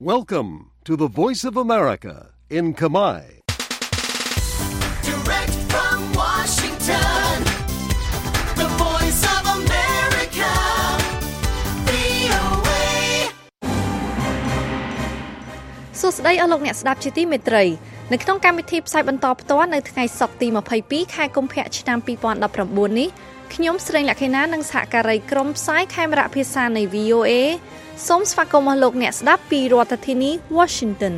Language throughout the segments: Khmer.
Welcome to the Voice of America in Khmer. Direct from Washington, the Voice of America, VOA. សួស្តីអស់លោកអ្នកស្ដាប់ជាទីមេត្រីនៅក្នុងកម្មវិធីផ្សាយបន្តផ្ទាល់នៅថ្ងៃសុក្រទី22ខែកុម្ភៈឆ្នាំ2019នេះខ្ញុំស្រីលក្ខិណានិងសហការីក្រុមផ្សាយខេមរៈភាសានៃ VOA សូមស្វាគមន៍អស់លោកអ្នកស្ដាប់ពីរដ្ឋធានី Washington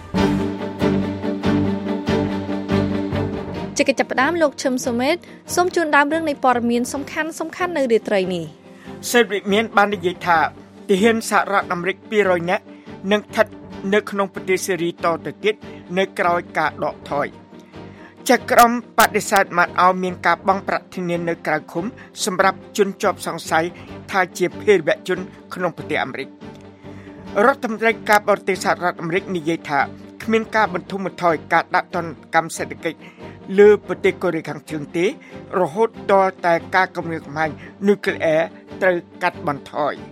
ជាកិច្ចផ្ដើមលោកឈឹមសូមេតសូមជូនដើមរឿងនៃព័ត៌មានសំខាន់នៅរាត្រីនេះសេតវិមានបាននិយាយថាទាហានសហរដ្ឋអាមេរិក200នាក់នឹងស្ថិតនៅក្នុងប្រទេសសេរីតទៅទៀតនៅក្រោយការដកថយចក្រមបដិសេធមកឲ្យមានការបង់ប្រាក់ធានានៅក្រៅឃុំសម្រាប់ជនជាប់សង្ស័យថាជាភេរវជនក្នុងប្រទេសអាមេរិករដ្ឋមន្ត្រីការបរទេសសហរដ្ឋអាមេរិកនិយាយថាគ្មានការបន្ធូរបន្ថយការដាក់ទណ្ឌកម្មសេដ្ឋកិច្ចលើប្រទេសកូរ៉េខាងជើងទេរហូតដល់តែការគម្រាមកំហែងនុយក្លេអ៊ែរត្រូវកាត់បន្ថយ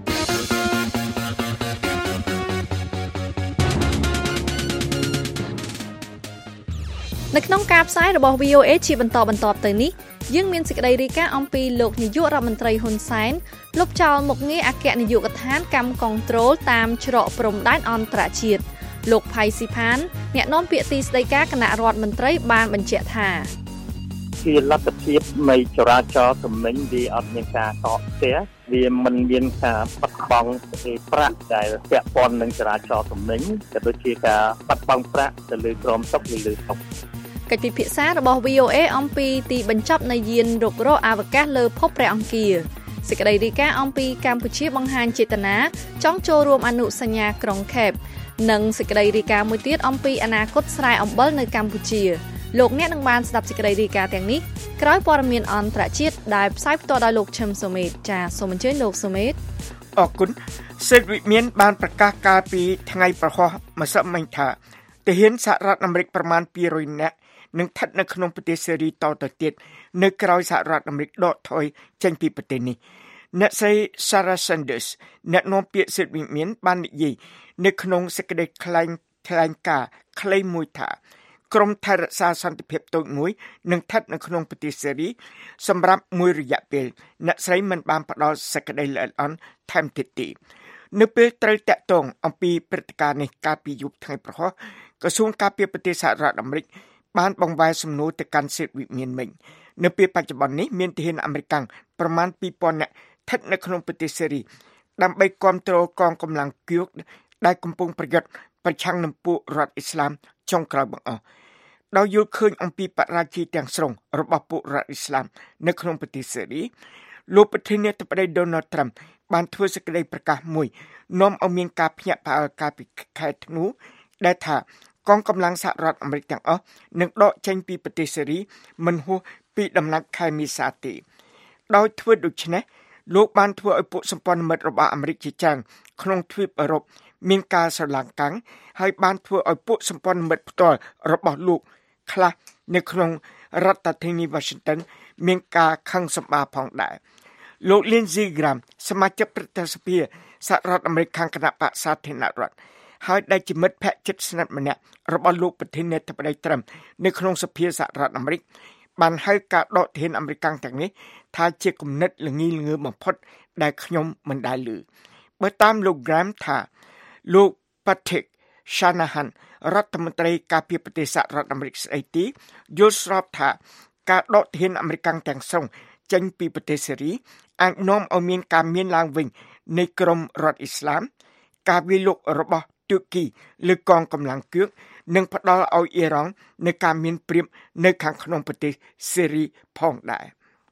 នៅក្នុងការផ្សាយរបស់ VOA ជាបន្តទៅនេះយើងមានសេចក្តីរាយការណ៍អំពីលោកនាយករដ្ឋមន្ត្រីហ៊ុនសែនលុបចោលមុខងារអគ្គនាយកដ្ឋានកម្មគនត្រូលតាមច្រកព្រំដែនអន្តរជាតិលោកផៃស៊ីផានអ្នកនាំពាក្យទីស្តីការគណៈរដ្ឋមន្ត្រីបានបញ្ជាក់ថាជាលទ្ធភាពនៃចរាចរណ៍ទំនិញវាអត់មានការតក់ស្ទះវាមិនមានការបាត់បង់ប្រាក់ដែលពាក់ព័ន្ធនឹងចរាចរណ៍ទំនិញក៏ដូចជាការបាត់បង់ប្រាក់ទៅលើក្រមតុកឬលើតុកកិច្ចពិភាក្សារបស់ VOA អំពីទីបញ្ចប់នៃយានរុករកអវកាសលើភពព្រះអង្គារសេចក្តីរាយការណ៍អំពីកម្ពុជាបង្ហាញចេតនាចង់ចូលរួមអនុសញ្ញាក្រុងខេបនិងសេចក្តីរាយការណ៍មួយទៀតអំពីអនាគតស្រែអំបិលនៅកម្ពុជាលោកអ្នកនឹងបានស្ដាប់សេចក្តីរាយការណ៍ទាំងនេះក្រោយព័ត៌មានអន្តរជាតិដែលផ្សាយផ្ទាល់ដោយលោកឈឹមសូមេតចាសសូមអញ្ជើញលោកសូមេតអរគុណសេតវិមានបានប្រកាសកាលពីថ្ងៃប្រហោះម្សិលមិញថាទាហានសហរដ្ឋអាមេរិកប្រមាណ200នាក់នឹងស្ថិតនៅក្នុងប្រទេសសេរីតទៅទៀតនៅក្រៅសហរដ្ឋអាមេរិកដកថយចេញពីប្រទេសនេះអ្នកស្រី Sarah Sanders អ្នកនាំពាក្យសិទ្ធិវិមានបាននិយាយនៅក្នុងសេចក្តីថ្លែងការណ៍ខ្លីមួយថាក្រុមថៃរក្សាសន្តិភាពតូចមួយនឹងស្ថិតនៅក្នុងប្រទេសសេរីសម្រាប់មួយរយៈពេលអ្នកស្រីមិនបានផ្ដល់សេចក្តីល្អិតល្អន់ថែមទៀតទេនៅពេលត្រូវតាក់ទងអំពីព្រឹត្តិការណ៍នេះកាលពីយប់ថ្ងៃប្រហោះក្រសួងការពារប្រទេសសហរដ្ឋអាមេរិកបានបង្វែរសំណួរទៅកាន់សេតវិមានមិញនៅពេលបច្ចុប្បន្ននេះមានទាហានអាមេរិកប្រមាណ 2000 នាក់ស្ថិតនៅក្នុងប្រទេសសេរីដើម្បីគ្រប់គ្រងកងកម្លាំងគៀវដែលកំពុងប្រយុទ្ធប្រឆាំងនឹងពួករដ្ឋអ៊ីស្លាមចុងក្រោយបង្អស់ដោយយល់ឃើញអំពីបរាជ័យទាំងស្រុងរបស់ពួករដ្ឋអ៊ីស្លាមនៅក្នុងប្រទេសសេរីលោកប្រធានាធិបតី Donald Trump បានធ្វើសេចក្តីប្រកាសមួយនាំឲ្យមានការភ្ញាក់ផ្អើលកាលពីខែធ្នូដែលថាកងកម្លាំងសហរដ្ឋអាមេរិកទាំងអស់នឹងដកចេញពីប្រទេសសេរីមិនហួសពីដំណាច់ខែមេសាទេដោយធ្វើដូច្នេះលោកបានធ្វើឲ្យពួកសម្ព័ន្ធមិត្តរបស់អាមេរិកជាច្រើនក្នុងទ្វីបអឺរ៉ុបមានការស្រឡាំងកាំងហើយបានធ្វើឲ្យពួកសម្ព័ន្ធមិត្តផ្ទាល់របស់លោកខ្លះនៅក្នុងរដ្ឋធានី Washington មានការខឹងសម្បារផងដែរលោក Lindsey Graham សមាជិកប្រតិសភាសហរដ្ឋអាមេរិកខាងគណៈបក្សសាធារណរដ្ឋហើយដែលជាមិត្តភក្តិជិតស្និទ្ធម្នាក់របស់លោកប្រធានាធិបតីត្រាំនៅក្នុងសភាសហរដ្ឋអាមេរិកបានហៅការដកទាហានអាមេរិកទាំងនេះថាជាគំនិតល្ងីល្ងើបំផុតដែលខ្ញុំមិនដែលឮបើតាមលោក Graham ថាលោក Patrick Shanahan រដ្ឋមន្ត្រីការពារប្រទេសសហរដ្ឋអាមេរិកស្ដីទីយល់ស្របថាការដកទាហានអាមេរិកទាំងស្រុងចេញពីប្រទេសសេរីអាចនាំឲ្យមានការមានឡើងវិញនៃក្រុមរដ្ឋអ៊ីស្លាមការវាយលុករបស់ទូគីលើកងកម្លាំងគៀវនិងផ្ដល់ឲ្យអ៊ីរ៉ង់នៅការមានព្រៀបនៅខាងក្នុងប្រទេសសេរីផងដែរ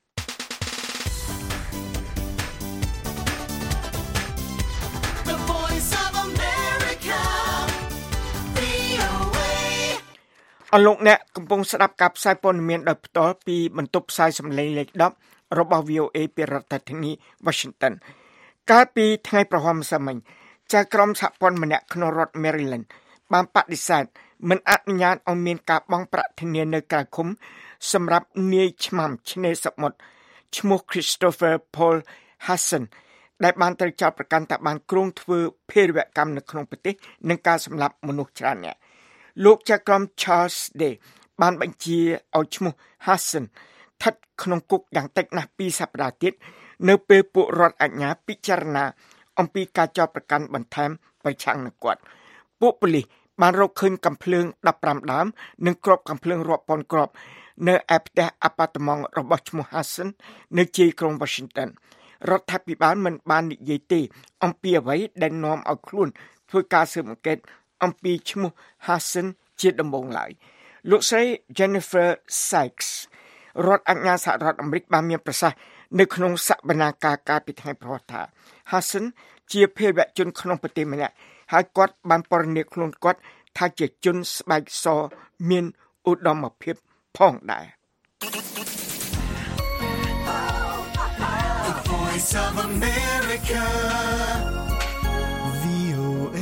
អរលោកអ្នកកំពុងស្ដាប់ការផ្សាយព័ត៌មានដោយផ្ទាល់ពីបន្ទប់ផ្សាយសម្លេងលេខ10របស់ VOA ពីរដ្ឋធានី Washington កាលពីថ្ងៃប្រហោះម្សិលមិញចៅក្រមសហព័ន្ធម្នាក់ក្នុងរដ្ឋ Maryland បានបដិសេធមិនអនុញ្ញាតឲ្យមានការបង់ប្រាក់ធានានៅក្រៅឃុំសម្រាប់នាយឆ្មាំឆ្នេរសមុទ្រឈ្មោះ Christopher Paul Hassan ដែលបានត្រូវចោទប្រកាន់ថាបានគ្រោងធ្វើភេរវកម្មនៅក្នុងប្រទេសនិងការសម្លាប់មនុស្សច្រើនអ្នកលោកចៅក្រម Charles Day បានបញ្ជាឲ្យឈ្មោះ Hassan ស្ថិតក្នុងគុកយ៉ាងតិចណាស់2សប្តាហ៍ទៀតនៅពេលពួករដ្ឋអាជ្ញាពិចារណាអំពីការចោទប្រកាន់បន្ថែមប្រឆាំងនឹងគាត់ពួកប៉ូលីសបានរកឃើញកាំភ្លើង15ដើមនិងគ្រាប់កាំភ្លើងរាប់ពាន់គ្រាប់នៅឯផ្ទះអាប៉ាតឺម៉ង់របស់ឈ្មោះ Hassan នៅជាយក្រុង Washington រដ្ឋាភិបាលមិនបាននិយាយទេអំពីអ្វីដែលនាំឲ្យខ្លួនធ្វើការស៊ើបអង្កេតអំពីឈ្មោះ Hassan ជាដំបូងឡើយលោកស្រី Jennifer Sykes រដ្ឋអាជ្ញាសហរដ្ឋអាមេរិកបានមានប្រសាសន៍នៅក្នុងសវនាការកាលពីថ្ងៃព្រហស្បតិ៍ថា Hassan ជាភេរវជនក្នុងប្រទេសម្នាក់ហើយគាត់បានពណ៌នាខ្លួនគាត់ថាជាជនស្បែកសមានឧត្តមភាពផងដែរ The Voice of America VOA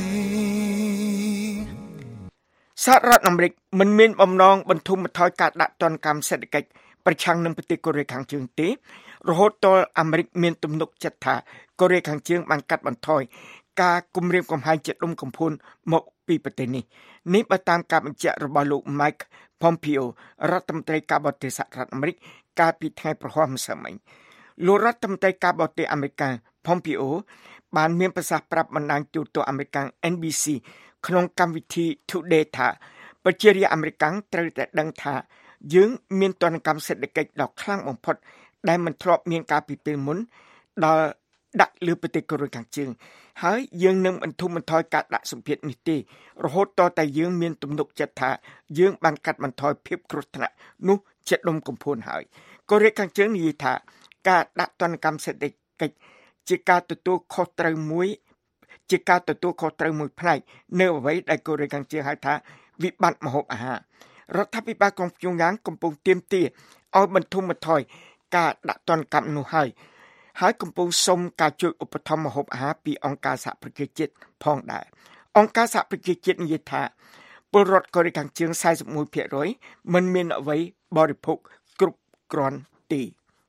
សហរដ្ឋអាមេរិកមិនមានបំណងបន្ធូរបន្ថយការដាក់ទណ្ឌកម្មសេដ្ឋកិច្ចប្រឆាំងនឹងប្រទេសកូរ៉េខាងជើងទេរហូតដល់អាមេរិកមានទំនុកចិត្តថាកូរ៉េខាងជើងបានកាត់បន្ថយការគំរាមកំហែងជាដុំកំភួនមកពីប្រទេសនេះបើតាមការបញ្ជាក់របស់លោក Mike Pompeo រដ្ឋមន្ត្រីការបរទេសសហរដ្ឋអាមេរិកកាលពីថ្ងៃប្រហ័សម្សិលមិញលោករដ្ឋមន្ត្រីការបរទេសអាមេរិក Pompeo បានមានប្រសាសន៍ប្រាប់បណ្ដាញទូរទស្សន៍អាមេរិក NBC ក្នុងកម្មវិធី Today ថាប្រជារាស្ត្រអាមេរិកត្រូវតែដឹងថាយើងមានទណ្ឌកម្មសេដ្ឋកិច្ចដ៏ខ្លាំងបំផុតដែលមិនធ្លាប់មានកាលពីពេលមុនដល់ដាក់លើប្រទេសកូរ៉េខាងជើងហើយយើងនឹងបន្ធូរបន្ថយការដាក់សម្ពាធនេះទេរហូតតតែយើងមានទំនុកចិត្តថាយើងបានកាត់បន្ថយភាពគ្រោះថ្នាក់នោះជាដុំកំភួនហើយកូរ៉េខាងជើងនិយាយថាការដាក់ទណ្ឌកម្មសេដ្ឋកិច្ចជាការទទួលខុសត្រូវមួយផ្នែកនៅអ្វីដែលកូរ៉េខាងជើងហៅថាវិបត្តិម្ហូបអាហាររដ្ឋាភិបាលក្រុងព្យុងយ៉ាងកំពុងទាមទារឲ្យបន្ធូរបន្ថយការដាក់ទណ្ឌកម្មនោះហើយកំពុងសុំការជួយឧបត្ថម្ភម្ហូបអាហារពីអង្គការសហប្រជាជាតិផងដែរអង្គការសហប្រជាជាតិនិយាយថាពលរដ្ឋកូរ៉េខាងជើង 41% មិនមានអ្វីបរិភោគគ្រប់គ្រាន់ទេ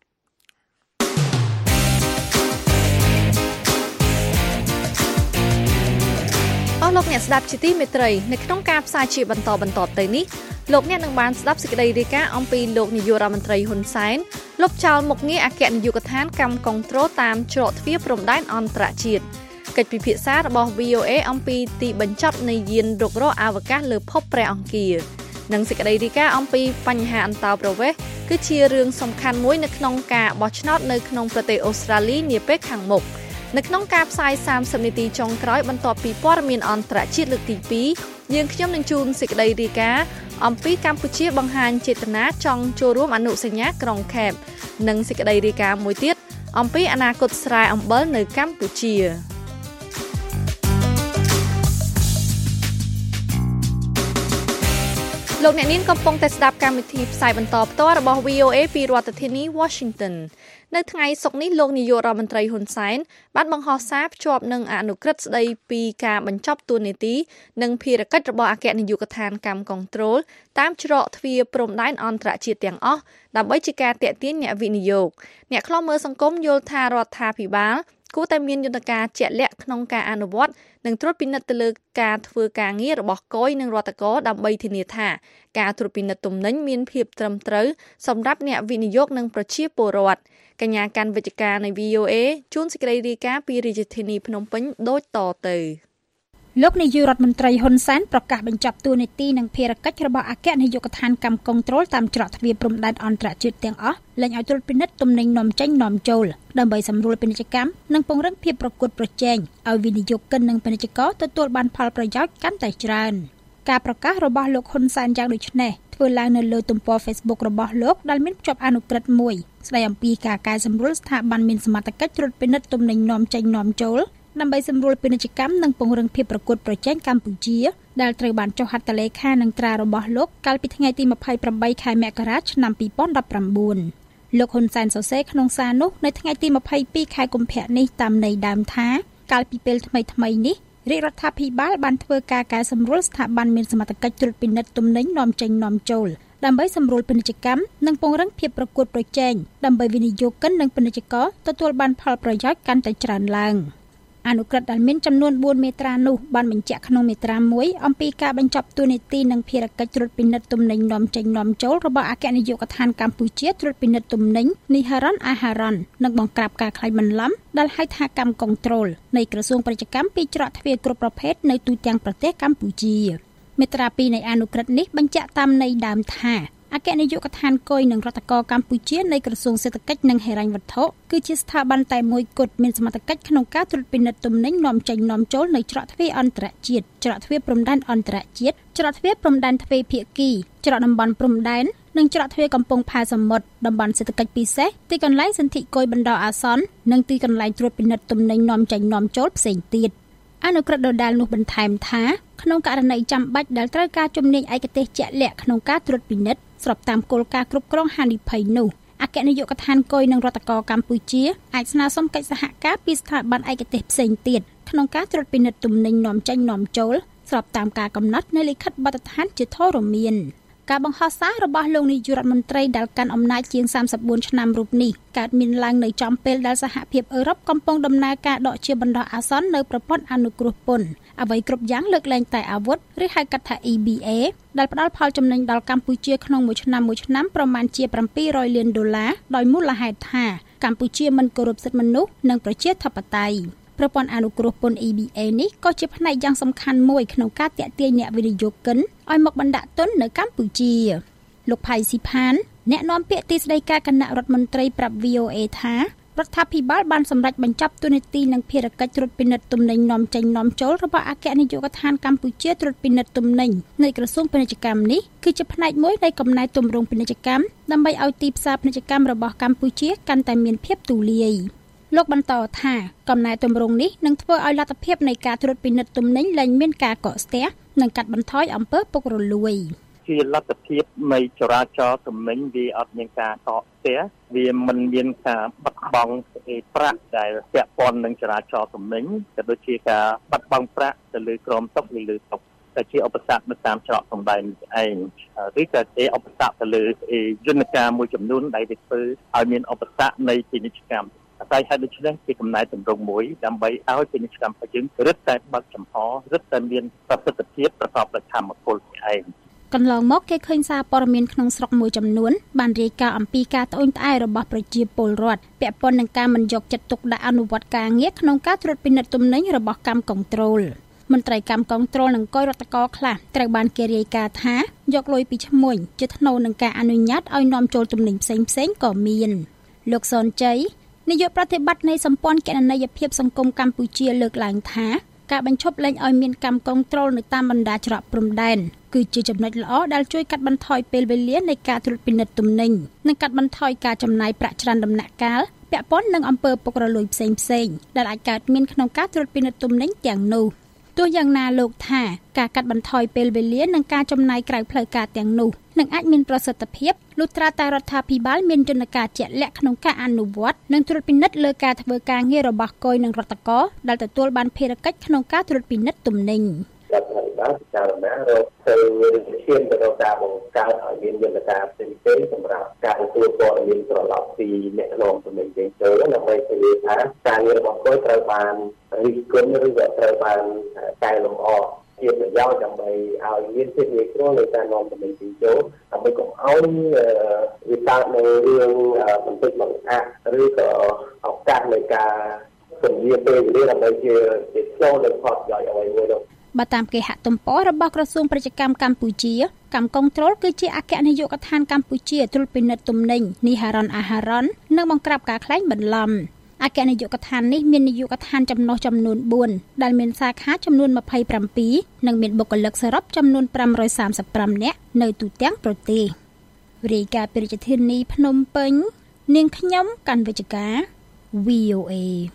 លោកអ្នកស្ដាប់ជាទីមេត្រីនៅក្នុងការផ្សាយជាបន្តទៅនេះលោកអ្នកនឹងបានស្ដាប់សេចក្តីរាយការណ៍អំពីលោកនាយករដ្ឋមន្ត្រីហ៊ុនសែនលុបចោលមុខងារអគ្គនាយកដ្ឋានកម្មគនត្រូលតាមច្រកទ្វារព្រំដែនអន្តរជាតិកិច្ចពិភាក្សារបស់ VOA អំពីទីបញ្ចប់នៃយានរុករកអវកាសលើភពព្រះអង្គារនិងសេចក្តីរាយការណ៍អំពីបញ្ហាអន្តោប្រវេសន៍គឺជារឿងសំខាន់មួយនៅក្នុងការបោះឆ្នោតនៅក្នុងប្រទេសអូស្ត្រាលីនាពេលខាងមុខនៅក្នុងការផ្សាយ30នាទីចុងក្រោយបន្ទាប់ពីព័ត៌មានអន្តរជាតិលើកទី2យើងខ្ញុំនឹងជូនសេចក្តីរាយការណ៍អំពីកម្ពុជាបង្ហាញចេតនាចង់ចូលរួមអនុសញ្ញាក្រុងខេបនិងសេចក្តីរាយការណ៍មួយទៀតអំពីអនាគតស្រែអំបិលនៅកម្ពុជាលោកអ្នកនាងកំពុងតែស្ដាប់កម្មវិធីផ្សាយបន្តផ្ទាល់របស់ VOA ពីរដ្ឋធានី Washington នៅថ្ងៃសុក្រនេះលោកនាយករដ្ឋមន្ត្រីហ៊ុនសែនបានបង្ហោះសារភ្ជាប់នឹងអនុក្រឹត្យស្ដីពីការបញ្ចប់តួនាទីនិងភារកិច្ចរបស់អគ្គនាយកដ្ឋានកម្មគនត្រូលតាមច្រកទ្វារព្រំដែនអន្តរជាតិទាំងអស់ដើម្បីជាការទាក់ទាញអ្នកវិនិយោគអ្នកខ្លាំមើលសង្គមយល់ថារដ្ឋាភិបាលគួរតែមានយន្តការជាក់លាក់ក្នុងការអនុវត្តនិងត្រួតពិនិត្យទៅលើការធ្វើការងាររបស់គយនិងរដ្ឋកោដើម្បីធានាថាការត្រួតពិនិត្យទំនិញមានភាពត្រឹមត្រូវសម្រាប់អ្នកវិនិយោគនិងប្រជាពលរដ្ឋកញ្ញាកាន់វិទ្យការនៃ VOA ជួនសេចក្តីរាយការណ៍ពីរាជធានីភ្នំពេញដូចតទៅលោកនាយករដ្ឋមន្ត្រីហ៊ុនសែនប្រកាសបញ្ចប់តួនាទីនិងភារកិច្ចរបស់អគ្គនាយកដ្ឋានកម្មគនត្រូលតាមច្រកទ្វារព្រំដែនអន្តរជាតិទាំងអស់លែងឲ្យត្រួតពិនិត្យទំនិញនាំចេញនាំចូលដើម្បីសម្រួលពាណិជ្ជកម្មនិងពង្រឹងភាពប្រកួតប្រជែងឲ្យវិនិយោគិននិងពាណិជ្ជករទទួលបានផលប្រយោជន៍កាន់តែច្រើនការប្រកាសរបស់លោកហ៊ុនសែនយ៉ាងដូចនេះធ្វើឡើងនៅលើទំព័រ Facebook របស់លោកដែលមានភ្ជាប់អនុក្រឹត្យមួយស្ដីអំពីការកែសម្រួលស្ថាប័នមានសមត្ថកិច្ចត្រួតពិនិត្យទំនិញនាំចេញនាំចូលដើម្បីសម្រួលពាណិជ្ជកម្មនិងពង្រឹងភាពប្រកួតប្រជែងកម្ពុជាដែលត្រូវបានចុះហត្ថលេខានឹងត្រារបស់លោកកាលពីថ្ងៃទី28ខែមករាឆ្នាំ2019លោកហ៊ុនសែនសរសេរក្នុងសារនោះនៅថ្ងៃទី22ខែកុម្ភៈនេះតាមន័យដើមថាកាលពីពេលថ្មីនេះរាជរដ្ឋាភិបាលបានធ្វើការកែសម្រួលស្ថាប័នមានសមត្ថកិច្ចត្រួតពិនិត្យទំនិញនាំចេញនាំចូលដើម្បីសម្រួលពាណិជ្ជកម្មនិងពង្រឹងភាពប្រកួតប្រជែងដើម្បីវិនិយោគិននិងពាណិជ្ជករទទួលបានផលប្រយោជន៍កាន់តែច្រើនឡើងអនុក្រឹត្យដែលមានចំនួន4មាត្រានោះបានបញ្ជាក់ក្នុងមាត្រា1អំពីការបញ្ចប់តួនាទីនិងភារកិច្ចត្រួតពិនិត្យទំនិញនាំចេញនាំចូលរបស់អគ្គនាយកដ្ឋានកម្ពុជាត្រួតពិនិត្យទំនិញនីហារ៉ាន់អាហារ៉ាន់និងបង្ក្រាបការក្លែងបន្លំដែលហៅថាកម្មកុងត្រូលនៃក្រសួងពាណិជ្ជកម្មពីច្រកទ្វារគ្រប់ប្រភេទនៅទូទាំងប្រទេសកម្ពុជាមាត្រា2នៃអនុក្រឹត្យនេះបញ្ជាក់តាមន័យដើមថាអគ្គនាយកដ្ឋានគយនិងរដ្ឋការកម្ពុជានៃក្រសួងសេដ្ឋកិច្ចនិងហិរញ្ញវត្ថុគឺជាស្ថាប័នតែមួយគត់មានសមត្ថកិច្ចក្នុងការត្រួតពិនិត្យទំនិញនាំចេញនាំចូលនៅច្រកទ្វារអន្តរជាតិច្រកទ្វារព្រំដែនអន្តរជាតិច្រកទ្វារព្រំដែនទ្វេភាគីច្រកតំបន់ព្រំដែននិងច្រកទ្វារកំពង់ផែសមុទ្រតំបន់សេដ្ឋកិច្ចពិសេសទីកន្លែងសន្ធិគយបណ្ដោះអាសន្ននិងទីកន្លែងត្រួតពិនិត្យទំនិញនាំចេញនាំចូលផ្សេងទៀតអនុក្រឹត្យដដែលនោះបន្ថែមថាក្នុងករណីចាំបាច់ដែលត្រូវការជំនាញឯកទេសជាក់លាក់ក្នុងការត្រួតពិនិត្យស្របតាមគោលការណ៍គ្រប់គ្រងហានិភ័យនោះអគ្គនាយកដ្ឋានគយនិងរដ្ឋការកម្ពុជាអាចស្នើសុំកិច្ចសហការពីស្ថាប័នឯកទេសផ្សេងទៀតក្នុងការត្រួតពិនិត្យទំនិញនាំចេញនាំចូលស្របតាមការកំណត់នៃលិខិតបទដ្ឋានជាធរមានការបង្ហោះសាររបស់លោកនាយករដ្ឋមន្ត្រីដែលកាន់អំណាចជាង34ឆ្នាំរូបនេះកើតមានឡើងនៅចំពេលដែលសហភាពអឺរ៉ុបកំពុងដំណើរការដកជាបណ្ដោះអាសន្ននៅប្រព័ន្ធអនុគ្រោះពន្ធអ្វីគ្រប់យ៉ាងលើកលែងតែអាវុធឬហៅកាត់ថា EBA ដែលផ្ដល់ផលចំណេញដល់កម្ពុជាក្នុងមួយឆ្នាំប្រមាណជា$700 លានដោយមូលហេតុថាកម្ពុជាមិនគោរពសិទ្ធិមនុស្សនិងប្រជាធិបតេយ្យប្រព័ន្ធអនុគ្រោះពន្ធ EBA នេះក៏ជាផ្នែកយ៉ាងសំខាន់មួយក្នុងការទាក់ទាញអ្នកវិនិយោគិនឲ្យមកបណ្ដាក់ទុននៅកម្ពុជាលោកផៃស៊ីផានអ្នកនាំពាក្យទីស្តីការគណៈរដ្ឋមន្ត្រីប្រាប់ VOA ថារដ្ឋាភិបាលបានសម្រេចបញ្ចប់តួនាទីនិងភារកិច្ចត្រួតពិនិត្យទំនិញនាំចេញនាំចូលរបស់អគ្គនាយកដ្ឋានកម្ពុជាត្រួតពិនិត្យទំនិញនៃក្រសួងពាណិជ្ជកម្មនេះគឺជាផ្នែកមួយនៃកំណែទម្រង់ពាណិជ្ជកម្មដើម្បីឲ្យទីផ្សារពាណិជ្ជកម្មរបស់កម្ពុជាកាន់តែមានភាពទូលាយលោកបន្តថាកំណែទម្រង់នេះនឹងធ្វើឲ្យលទ្ធភាពនៃការត្រួតពិនិត្យទំនិញលែងមានការកកស្ទះនិងកាត់បន្ថយអំពើពុករលួយជាលទ្ធភាពនៃចរាចរណ៍ទំនិញវាអត់មានការកកស្ទះវាមិនមានការបាត់បង់ប្រាក់ដែលពាក់ព័ន្ធនឹងចរាចរណ៍ទំនិញក៏ដូចជាការបាត់បង់ប្រាក់ទៅលើក្រមតុកឬលើតុកតែជាឧបសគ្គនៅតាមច្រកព្រំដែនឯងឬក៏ជាឧបសគ្គទៅលើយន្តការមួយចំនួនដែលទៅធ្វើឲ្យមានឧបសគ្គនៃពាណិជ្ជកម្មតែហេតុដូច្នេះជាកំណែទម្រង់មួយដើម្បីឲ្យពាណិជ្ជកម្មរបស់យើងរឹតតែបើកចំហរឹតតែមានប្រសិទ្ធភាពប្រកបដោយធម៌ពលឯងកន្លងមកគេឃើញសារព័ត៌មានក្នុងស្រុកមួយចំនួនបានរាយការណ៍អំពីការត្អូញត្អែររបស់ប្រជាពលរដ្ឋពាក់ព័ន្ធនឹងការមិនយកចិត្តទុកដាក់អនុវត្តការងារក្នុងការត្រួតពិនិត្យទំនិញរបស់កម្មកុងត្រូលមន្ត្រីកម្មកុងត្រូលនិងគយរដ្ឋការខ្លះត្រូវបានគេរាយការណ៍ថាយកលុយពីឈ្មួញជាថ្នូរនឹងការអនុញ្ញាតឲ្យនាំចូលទំនិញផ្សេងៗក៏មានលោកសនជ័យនាយកប្រតិបត្តិនៃសម្ព័ន្ធគណនេយ្យភាពសង្គមកម្ពុជាលើកឡើងថាការបញ្ឈប់លែងឲ្យមានកម្មកុងត្រូលនៅតាមបណ្ដាច្រកព្រំដែនគឺជាចំណុចល្អដែលជួយកាត់បន្ថយពេលវេលានៃការត្រួតពិនិត្យទំនិញនិងកាត់បន្ថយការចំណាយប្រាក់ច្រើនដំណាក់កាលពាក់ព័ន្ធនឹងអំពើពុករលួយផ្សេងៗដែលអាចកើតមានក្នុងការត្រួតពិនិត្យទំនិញទាំងនោះទោះយ៉ាងណាលោកថាការកាត់បន្ថយពេលវេលានិងការចំណាយក្រៅផ្លូវការទាំងនោះនឹងអាចមានប្រសិទ្ធភាពលុះត្រាតែរដ្ឋាភិបាលមានយន្តការជាក់លាក់ក្នុងការអនុវត្តនិងត្រួតពិនិត្យលើការធ្វើការងាររបស់គយនិងរដ្ឋការដែលទទួលបានភារកិច្ចក្នុងការត្រួតពិនិត្យទំនិញរដ្ឋាភិបាលពិចារណារកទៅឈានទៅដល់ការបង្កើតឲ្យមានយន្តការផ្សេងៗសម្រាប់ការទទួលព័ត៌មានត្រឡប់ពីអ្នកនាំទំនិញចេញចូលដើម្បីធានាថាការងាររបស់គយត្រូវបានរិះគន់ឬក៏ត្រូវបានកែលម្អជាប្រយោជន៍ដើម្បីឲ្យមានភាពងាយស្រួលในការនាំទំនិញចេញចូលដើម្បីកុំឲ្យវាកើតនៅរឿងបន្តិចបង្អាក់ឬក៏ឱកាសនៃការពន្យាពេលវេលាដើម្បីជាឆ្លងដល់ផលប្រយោជន៍អ្វីមួយនោះបើតាមគេហទំព័ររបស់ក្រសួងពាណិជ្ជកម្មកម្ពុជាកម្មកុងត្រូលគឺជាអគ្គនាយកដ្ឋានកម្ពុជាត្រួតពិនិត្យទំនិញនីហារ៉ាន់អាហារ៉ាន់និងបង្ក្រាបការក្លែងបន្លំអគ្គនាយកដ្ឋាននេះមាននាយកដ្ឋានចំណុះចំនួន4ដែលមានសាខាចំនួន27និងមានបុគ្គលិកសរុបចំនួន535នាក់នៅទូទាំងប្រទេសរាយការណ៍ពីរាជធានីភ្នំពេញនាងខ្ញុំកាន់វិជ្ជការ VOA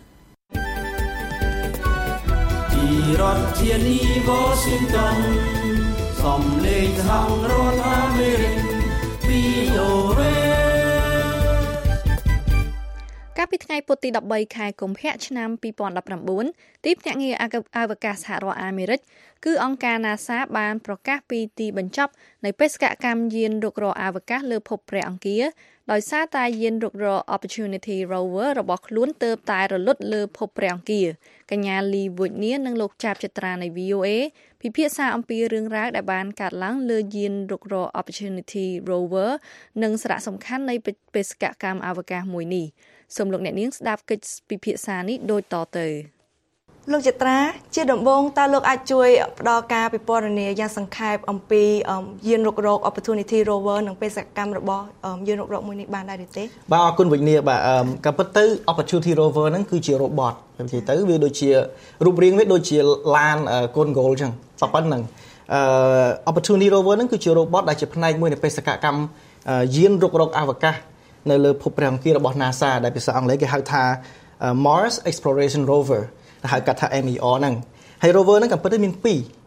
ពីរដ្ឋធានី Washington សំឡេងសហរដ្ឋអាមេរិក VOA កាលពីថ្ងៃពុធទី13ខែកុម្ភៈឆ្នាំ2019ទីភ្នាក់ងារអវកាសសហរដ្ឋអាមេរិកគឺអង្គការ NASA បានប្រកាសពីទីបញ្ចប់នៃបេសកកម្មយានរុករកអវកាសលើភពព្រះអង្គារដោយសារតែយានរុករក Opportunity Rover របស់ខ្លួនទើបតែរលត់លើភពព្រះអង្គារកញ្ញា Lee Woodney និងលោកចាប់ចត្រានៃ VOA ពិភាក្សាអំពីរឿងរ៉ាវដែលបានកើតឡើងលើយានរុករក Opportunity Rover និងសារៈសំខាន់នៃបេសកកម្មអវកាសមួយនេះសូមលោកអ្នកនាងស្ដាប់កិច្ចពិភាក្សានេះដូចតទៅលោកចត្រាជាដំបូងតើលោកអាចជួយផ្ដល់ការពិពណ៌នាយ៉ាងសង្ខេបអំពីយានរុករក Opportunity Rover និងបេសកកម្មរបស់យានរុករកមួយនេះបានដែរទេបាទអរគុណវិញ្ញាបាទក៏ពិតទៅ Opportunity Rover ហ្នឹងគឺជា robot និយាយទៅវាដូចជារូបរាងវាដូចជាឡានកូនហ្គោលអញ្ចឹងប៉ុណ្ណឹងOpportunity Rover ហ្នឹងគឺជា robot ដែលជាផ្នែកមួយនៃបេសកកម្មយានរុករកអវកាសនៅលើភពព្រះអង្គាររបស់ NASA ដែលភាសាអង់គ្លេសគេហៅថា Mars Exploration Rover ហៅកាត់ថា MER ហ្នឹងហើយ rover ហ្នឹងក៏ពិតទៅមាន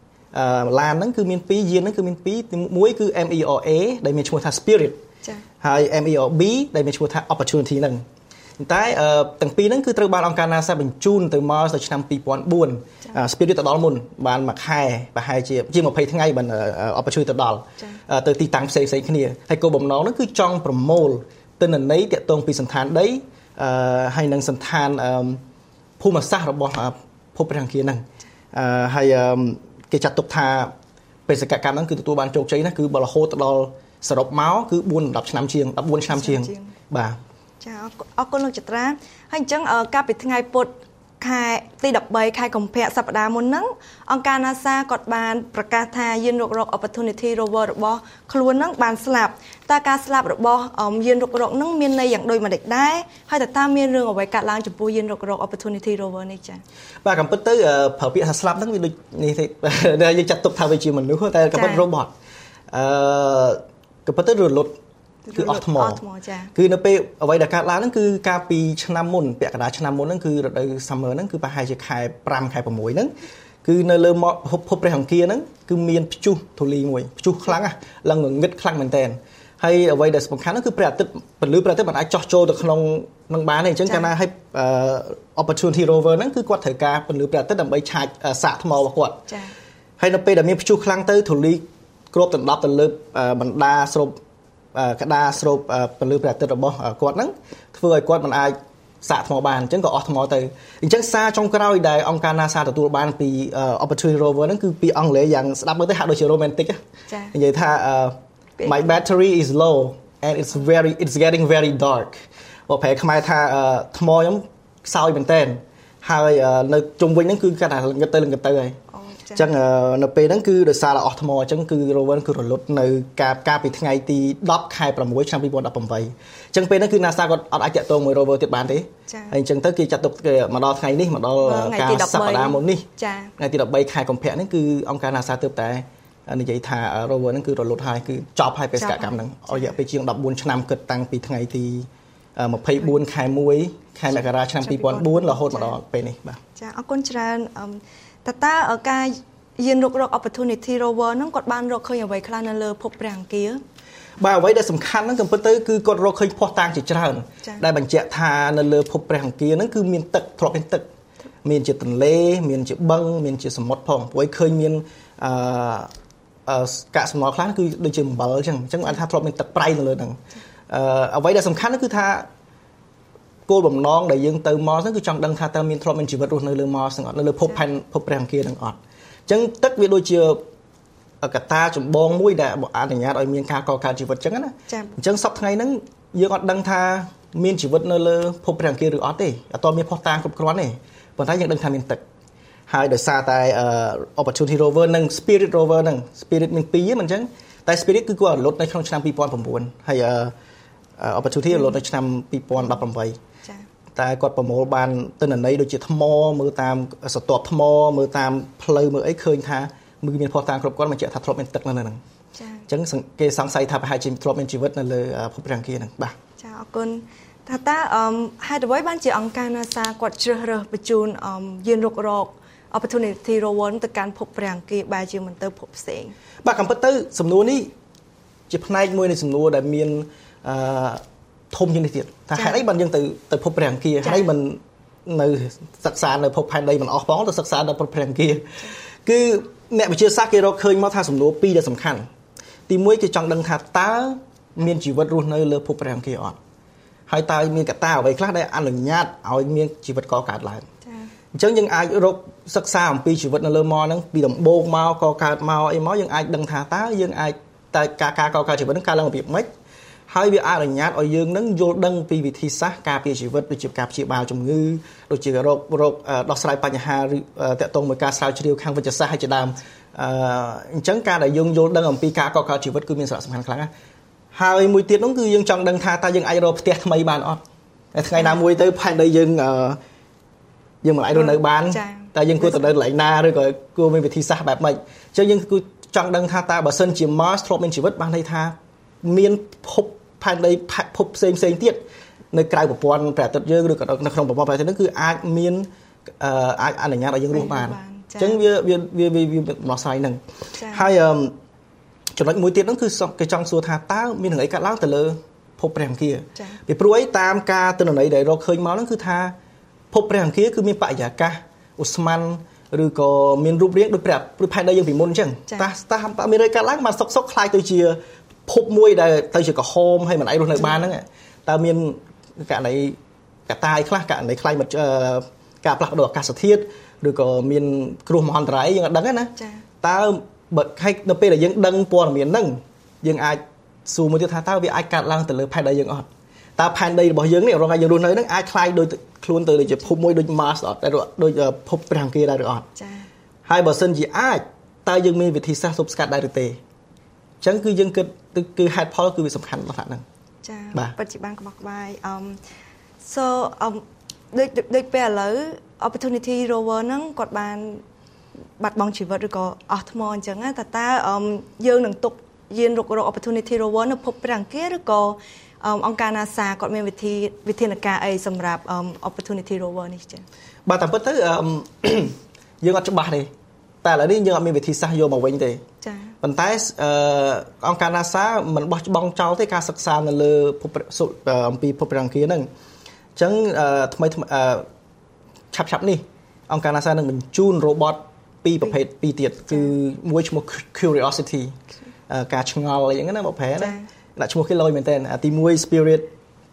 2ឡានហ្នឹងគឺមាន2យានហ្នឹងគឺមាន2មួយគឺ MERA ដែលមានឈ្មោះថា Spirit ចា៎ហើយ MERB ដែលមានឈ្មោះថា Opportunity ហ្នឹងតែទាំងពីរហ្នឹងគឺត្រូវបានអង្គការ NASA បញ្ជូនទៅ Mars នៅឆ្នាំ2004 Spirit ទៅដល់មុនបានមួយខែប្រហែលជា20ថ្ងៃបាន Opportunity ទៅដល់ទៅទីតាំងផ្សេងៗគ្នាហើយគោលបំណងហ្នឹងគឺចង់ប្រមូលទិន្នន័យទាក់ទងពីសន្តានដីហើយនឹងសន្តានភូមិសាស្ត្ររបស់ភពព្រះអង្គារហ្នឹងហើយគេចាត់ទុកថាបេសកកម្មហ្នឹងគឺទទួលបានជោគជ័យណាគឺបើរហូតដល់សរុបមកគឺ4-10ឆ្នាំជាង14ឆ្នាំជាងបាទចាអរគុណលោកចត្រាហើយអញ្ចឹងកាលពីថ្ងៃពុធខែទី13ខែកុម្ភៈសប្តាហ៍មុនហ្នឹងអង្គការ NASA គាត់បានប្រកាសថាយានរុករក Opportunity Rover របស់ខ្លួនហ្នឹងបានស្លាប់តើការស្លាប់របស់យានរុករកហ្នឹងមានន័យយ៉ាងដូចម្តេចដែរហើយតើមានរឿងអ្វីកើតឡើងចំពោះយានរុករក Opportunity Rover នេះចា៎បាទកំពិតទៅប្រើពាក្យថាស្លាប់ហ្នឹងវាដូចនេះទេយើងចាត់ទុកថាវាជាមនុស្សតែកំពិត robot កំពិតទៅរលត់គឺអស់ថ្មចា៎គឺនៅពេលអ្វីដែលកើតឡើងហ្នឹងគឺកាលពីឆ្នាំមុនពាក់កណ្ដាលឆ្នាំមុនហ្នឹងគឺរដូវ summer ហ្នឹងគឺប្រហែលជាខែ5ខែ6ហ្នឹងគឺនៅលើភពព្រះអង្គារហ្នឹងគឺមានព្យុះធូលីមួយព្យុះខ្លាំងណាស់ឡើងងងឹតខ្លាំងមែនតើហើយអ្វីដែលសំខាន់ហ្នឹងគឺព្រះអាទិត្យពន្លឺព្រះអាទិត្យមិនអាចចោះចូលទៅក្នុងនឹងបានទេអញ្ចឹងកាលណាឲ្យ Opportunity Rover ហ្នឹងគឺគាត់ត្រូវការពន្លឺព្រះអាទិត្យដើម្បីឆាចសាកថ្មរបស់គាត់ចា៎ហើយនៅពេលដែលមានព្យុះខ្លាំងទៅធូលីគ្របដណ្ដប់ទៅលើបណ្ដាស្រូបក្តារស្រូបពន្លឺព្រះអាទិត្យរបស់គាត់ហ្នឹងធ្វើឲ្យគាត់មិនអាចសាកថ្មបានអញ្ចឹងក៏អស់ថ្មទៅអញ្ចឹងសារចុងក្រោយដែលអង្គការ NASA ទទួលបានពី Opportunity Rover ហ្នឹងគឺពីអង់គ្លេសយ៉ាងស្ដាប់មើលទៅហាក់ដូចជា romantic និយាយថា my battery is low and it's getting very dark បើប្រែខ្មែរថាថ្មខ្ញុំខ្សោយមែនតើហើយនៅជុំវិញហ្នឹងគឺគាត់ថាលងឹតទៅហើយអញ្ចឹងនៅពេលហ្នឹងគឺដោយសារតែអស់ថ្មអញ្ចឹងគឺ rover គឺរលត់នៅកាលពីថ្ងៃទី10ខែ6ឆ្នាំ2018អញ្ចឹងពេលហ្នឹងគឺ NASA គាត់អត់អាចតាក់ទងមួយ rover ទៀតបានទេហើយអញ្ចឹងទៅគេចាត់ទុកមកដល់ថ្ងៃនេះមកដល់ការសប្តាហ៍មុននេះថ្ងៃទី13ខែកុម្ភៈហ្នឹងគឺអង្គការ NASA ទើបតែនិយាយថា rover ហ្នឹងគឺរលត់ហើយគឺចប់ហើយបេសកកម្មហ្នឹងអស់រយៈពេលជាង14ឆ្នាំគិតតាំងពីថ្ងៃទី24ខែ1ខែមករាឆ្នាំ2004រហូតមកដល់ពេលនេះបាទចាអរគុណច្រើនតើការយានរុករក Opportunity Rover ហ្នឹងគាត់បានរកឃើញអ្វីខ្លះនៅលើភពព្រះអង្គារបាទអ្វីដែលសំខាន់ហ្នឹងកំពុងទៅគឺគាត់រកឃើញភស្តុតាងជាច្រើនដែលបញ្ជាក់ថានៅលើភពព្រះអង្គារហ្នឹងគឺមានទឹកធ្លាប់មានទឹកមានជាទន្លេមានជាបឹងមានជាសមុទ្រផងព្រោះឃើញមានកាកសំណល់ខ្លះគឺដូចជាអំបិលអញ្ចឹងអាចថាធ្លាប់មានទឹកប្រៃនៅលើហ្នឹងអ្វីដែលសំខាន់គឺថាគោលបំណងដែលយើងទៅ Mars ហ្នឹងគឺចង់ដឹងថាតើមានធ្លាប់មានជីវិតរស់នៅលើ Mars ហ្នឹងអត់នៅលើភពព្រះអង្គារហ្នឹងអត់អញ្ចឹងទឹកវាដូចជាកត្តាចម្បងមួយដែលអនុញ្ញាតឲ្យមានការកកើតជីវិតអញ្ចឹងណាអញ្ចឹងសប្តាហ៍ថ្ងៃហ្នឹងយើងអត់ដឹងថាមានជីវិតនៅលើភពព្រះអង្គារឬអត់ទេអត់ទាន់មានភស្តុតាងគ្រប់គ្រាន់ទេប៉ុន្តែយើងដឹងថាមានទឹកហើយដោយសារតែ Opportunity Rover និង Spirit Rover ហ្នឹង Spirit មាន2ហ្នឹងអញ្ចឹងតែ Spirit គឺគាត់រលត់នៅក្នុងឆ្នាំ2009ហើយOpportunity រលត់នៅឆ្នាំ2018តែគាត់ប្រមូលបានទិន្នន័យដូចជាថ្មមើលតាមស្រទាប់ថ្មមើលតាមផ្លូវមើលអីឃើញថាមានភស្តុតាងគ្រប់គ្រាន់បញ្ជាក់ថាធ្លាប់មានទឹកនៅហ្នឹងចាអញ្ចឹងគេសង្ស័យថាប្រហែលជាធ្លាប់មានជីវិតនៅលើភពព្រះអង្គារហ្នឹងបាទចាអរគុណថាតើហេតុអ្វីបានជាអង្គការ NASA គាត់ជ្រើសរើសបញ្ជូនយានរុករក Opportunity Rover ទៅកាន់ភពព្រះអង្គារបែរជាមិនទៅភពផ្សេងបាទកំពិតទៅសំណួរនេះជាផ្នែកមួយនៃសំណួរដែលមានធំជាងនេះទៀតថាហេតុអីបានយើងទៅភពព្រះអង្គាហើយមិននៅសិក្សានៅភពផែនដីមិនអស់ផងទៅសិក្សានៅភពព្រះអង្គាគឺអ្នកវិទ្យាសាស្ត្រគេរកឃើញមកថាសំណួរ2ដែលសំខាន់ទី1គេចង់ដឹងថាតើមានជីវិតរស់នៅលើភពព្រះអង្គាអត់ហើយតើមានកត្តាអ្វីខ្លះដែលអនុញ្ញាតឲ្យមានជីវិតកកើតឡើងអញ្ចឹងយើងអាចរកសិក្សាអំពីជីវិតនៅលើម៉ោហ្នឹងពីដំបូងមកកកើតមកអីមកយើងអាចដឹងថាតើយើងអាចតែការកកើតជីវិតហ្នឹងកើតឡើងរបៀបម៉េចហើយវាអនុញ្ញាតឲ្យយើងនឹងយល់ដឹងពីវិធីសាស្ត្រការពារជីវិតដូចជាការព្យាបាលជំងឺដូចជារោគដោះស្រាយបញ្ហាឬតាក់ទងមួយការស្រាវជ្រាវខាងវិទ្យាសាស្ត្រហើយជាដើមអញ្ចឹងការដែលយើងយល់ដឹងអំពីការកកើតជីវិតគឺមានសារៈសំខាន់ខ្លាំងណាស់ហើយមួយទៀតនោះគឺយើងចង់ដឹងថាតើយើងអាចរកផ្ទះថ្មីបានអត់ថ្ងៃណាមួយទៅផែនដីយើងមិនអាចរស់នៅបានតែយើងគួរទៅនៅកន្លែងណាឬក៏គួរមានវិធីសាស្ត្របែបម៉េចអញ្ចឹងយើងគឺចង់ដឹងថាតើបើសិនជា Mars ធ្លាប់មានជីវិតបានន័យថាមានភពផែនដីភពផ្សេងទៀតនៅក្រៅប្រព័ន្ធព្រះអាទិត្យយើងឬក៏នៅក្នុងប្រព័ន្ធព្រះអាទិត្យហ្នឹងគឺអាចមានអាចអនុញ្ញាតឲ្យយើងរស់បានអញ្ចឹងវាដំណោះស្រាយហ្នឹងហើយចំណុចមួយទៀតហ្នឹងគឺគេចង់សួរថាតើមានរឿងអីកើតឡើងទៅលើភពព្រះអង្គាពីព្រោះអីតាមការទិន្នន័យដែលរកឃើញមកហ្នឹងគឺថាភពព្រះអង្គាគឺមានបរិយាកាសឧស្ម័នឬក៏មានរូបរាងដូចព្រះផែនដីយើងពីមុនអញ្ចឹងតើមានរឿងកើតឡើងមកសុកខ្លាយទៅជាភពមួយដែលទៅជាក្រហមហើយមិនអាចរស់នៅបានហ្នឹងតើមានករណីកតាយខ្លះករណីខ្លាយមកការផ្លាស់ប្ដូរអាកាសធាតុឬក៏មានគ្រោះមហន្តរាយយើងអត់ដឹងទេណាតើបើនៅពេលដែលយើងដឹងព័ត៌មានហ្នឹងយើងអាចសួរមួយទៀតថាតើវាអាចកើតឡើងទៅលើផែនដីយើងអត់តើផែនដីរបស់យើងនេះរងឲ្យយើងរស់នៅហ្នឹងអាចខ្លាយដូចខ្លួនទៅដូចជាភពមួយដូច Mars អត់តែដូចភពព្រះអង្គាដែរឬអត់ចា៎ហើយបើសិនជាអាចតើយើងមានវិធីសាស្ត្រទប់ស្កាត់ដែរឬទេអញ្ចឹងគឺយើងគិតគឺហេតុផលគឺវាសំខាន់របស់ហ្នឹងចា៎ពិតជាបានក្បោះក្បាយដូចពេលឥឡូវ opportunity rover ហ្នឹងគាត់បានបាត់បង់ជីវិតឬក៏អស់ថ្មអញ្ចឹងតើយើងនឹងទុកយានរុករក opportunity rover នៅភពព្រះអង្គាឬក៏អង្គការ NASA គាត់មានវិធានការអីសម្រាប់ opportunity rover នេះចា៎បាទតាមពិតទៅយើងអត់ច្បាស់ទេតែឥឡូវនេះយើងអត់មានវិធីសាស្ត្រយកមកវិញទេចា៎ប៉ុន្តែអង្គការ NASA មិនបោះបង់ចោលទេការសិក្សានៅលើអំពីភពព្រះអង្គាហ្នឹងអញ្ចឹងថ្មីឆាប់នេះអង្គការ NASA នឹងបញ្ជូន robot ពីរប្រភេទពីរទៀតគឺមួយឈ្មោះ Curiosity ការឆ្ងល់អីហ្នឹងណាមកប្រែណាដាក់ឈ្មោះគេលយមែនតើទី1 Spirit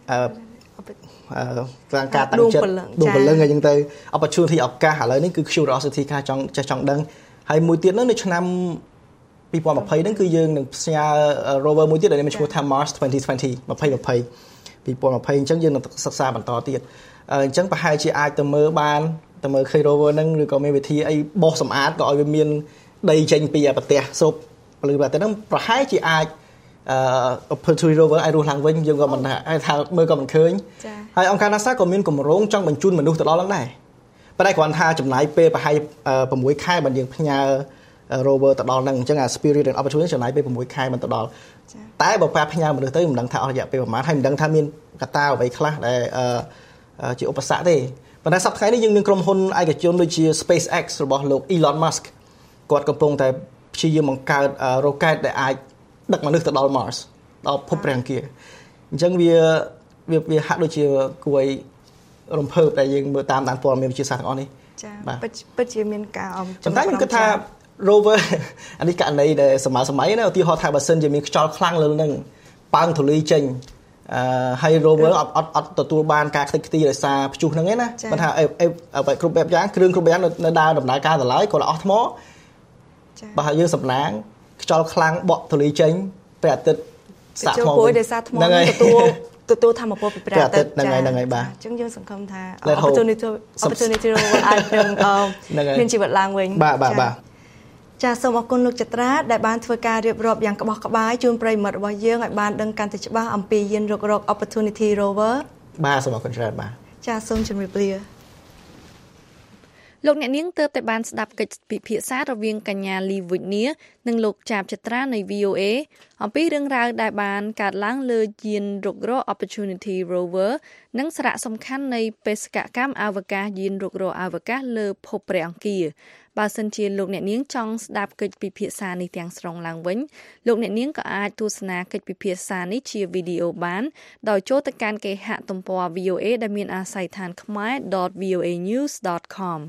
ការតាំងចិត្តដួងព្រលឹងអីចឹងទៅ opportunity ឱកាសឥឡូវនេះគឺ Curiosity ការចង់ដឹងហើយមួយទៀតនោះនៅឆ្នាំ2020ហ្នឹងគឺយើងនឹងផ្សាយ rover មួយទៀតដែលមានឈ្មោះថា Mars 2020 2020អញ្ចឹងយើងនឹងសិក្សាបន្តទៀតអញ្ចឹងប្រហែលជាអាចទៅមើលបានទៅមើលឃើញ rover ហ្នឹងឬក៏មានវិធីអីបោះសម្អាតក៏ឲ្យវាមានដីចេញពីប្រទេសស្រុកឬប្រទេសហ្នឹងប្រហែលជាអាចopportunity rover ឲ្យរស់ឡើងវិញយើងក៏មិនថាមើលក៏មិនឃើញហើយអង្គការ NASA ក៏មានគម្រោងចង់បញ្ជូនមនុស្សទៅដល់ហ្នឹងដែរប៉ុន្តែគ្រាន់ថាចំណាយពេលប្រហែល6ខែបានយើងផ្ញើ rover ទៅដល់ហ្នឹងអញ្ចឹងអា Spirit and Opportunity ចំណាយពេល6ខែបានទៅដល់តែបើប៉ាផ្ញើមនុស្សទៅមិនដឹងថាអស់រយៈពេលប្រហែលហើយមិនដឹងថាមានកត្តាអ្វីខ្លះដែលជាឧបសគ្គទេប៉ុន្តែសប្តាហ៍នេះយើងមានក្រុមហ៊ុនឯកជនដូចជា SpaceX របស់លោក Elon Musk គាត់កំពុងតែព្យាយាមបង្កើត rocket ដែលអាចដឹកមនុស្សទៅដល់ Mars ដល់ភពព្រះអង្គាអញ្ចឹងវាហាក់ដូចជាគួរឲ្យរំភើបដែលយើងមើលតាមដានព័ត៌មានវិទ្យាសាស្ត្រទាំងអស់នេះចា៎ពិតជាមានការចំណាយខ្ញុំគិតថា rover អានេះករណីដែលសម័យណាឧទាហរណ៍ថាបើសិនជាមានខ្យល់ខ្លាំងលើនឹងប៉ើងធូលីចេញហើយ rover អត់ទទួលបានការខ្ទេចខ្ទីដោយសារព្យុះហ្នឹងឯណាបើថាគ្រប់បែបយ៉ាងគ្រឿងគ្រប់បែបយ៉ាងនៅដើរដំណើរការទៅឡើយគាត់អស់ថ្មបើហើយយើងសំណាងខ្យល់ខ្លាំងបក់ធូលីចេញព្រះអាទិត្យសាកថ្មវិញដោយសារថ្មទទួលធម្មពលពីព្រះអាទិត្យហ្នឹងហើយបាទអញ្ចឹងយើងសង្ឃឹមថា opportunity អាចនឹងមានជីវិតឡើងវិញបាទចាសសូមអរគុណលោកចត្រាដែលបានធ្វើការរៀបរាប់យ៉ាងក្បោះក្បាយជូនប្រិយមិត្តរបស់យើងឲ្យបានដឹងកាន់តែច្បាស់អំពីយានរុករក opportunity rover បាទសូមអរគុណច្រើនបាទចាសសូមជម្រាបលាលោកអ្នកនាងទើបតែបានស្ដាប់កិច្ចពិភាក្សារវាងកញ្ញាលីវិញ្ញានិងលោកចាបចត្រានៃ VOA អំពីរឿងរ៉ាវដែលបានកើតឡើងលើយានរុករក Opportunity Rover និងសារៈសំខាន់នៃបេសកកម្មអវកាសយានរុករកអវកាសលើភពព្រះអង្គាបើសិនជាលោកអ្នកនាងចង់ស្ដាប់កិច្ចពិភាក្សានេះទាំងស្រុងឡើងវិញលោកអ្នកនាងក៏អាចទស្សនាកិច្ចពិភាក្សានេះជាវីដេអូបានដោយចូលទៅកាន់គេហទំព័រ VOA ដែលមានអាស័យដ្ឋានkhmer.voanews.com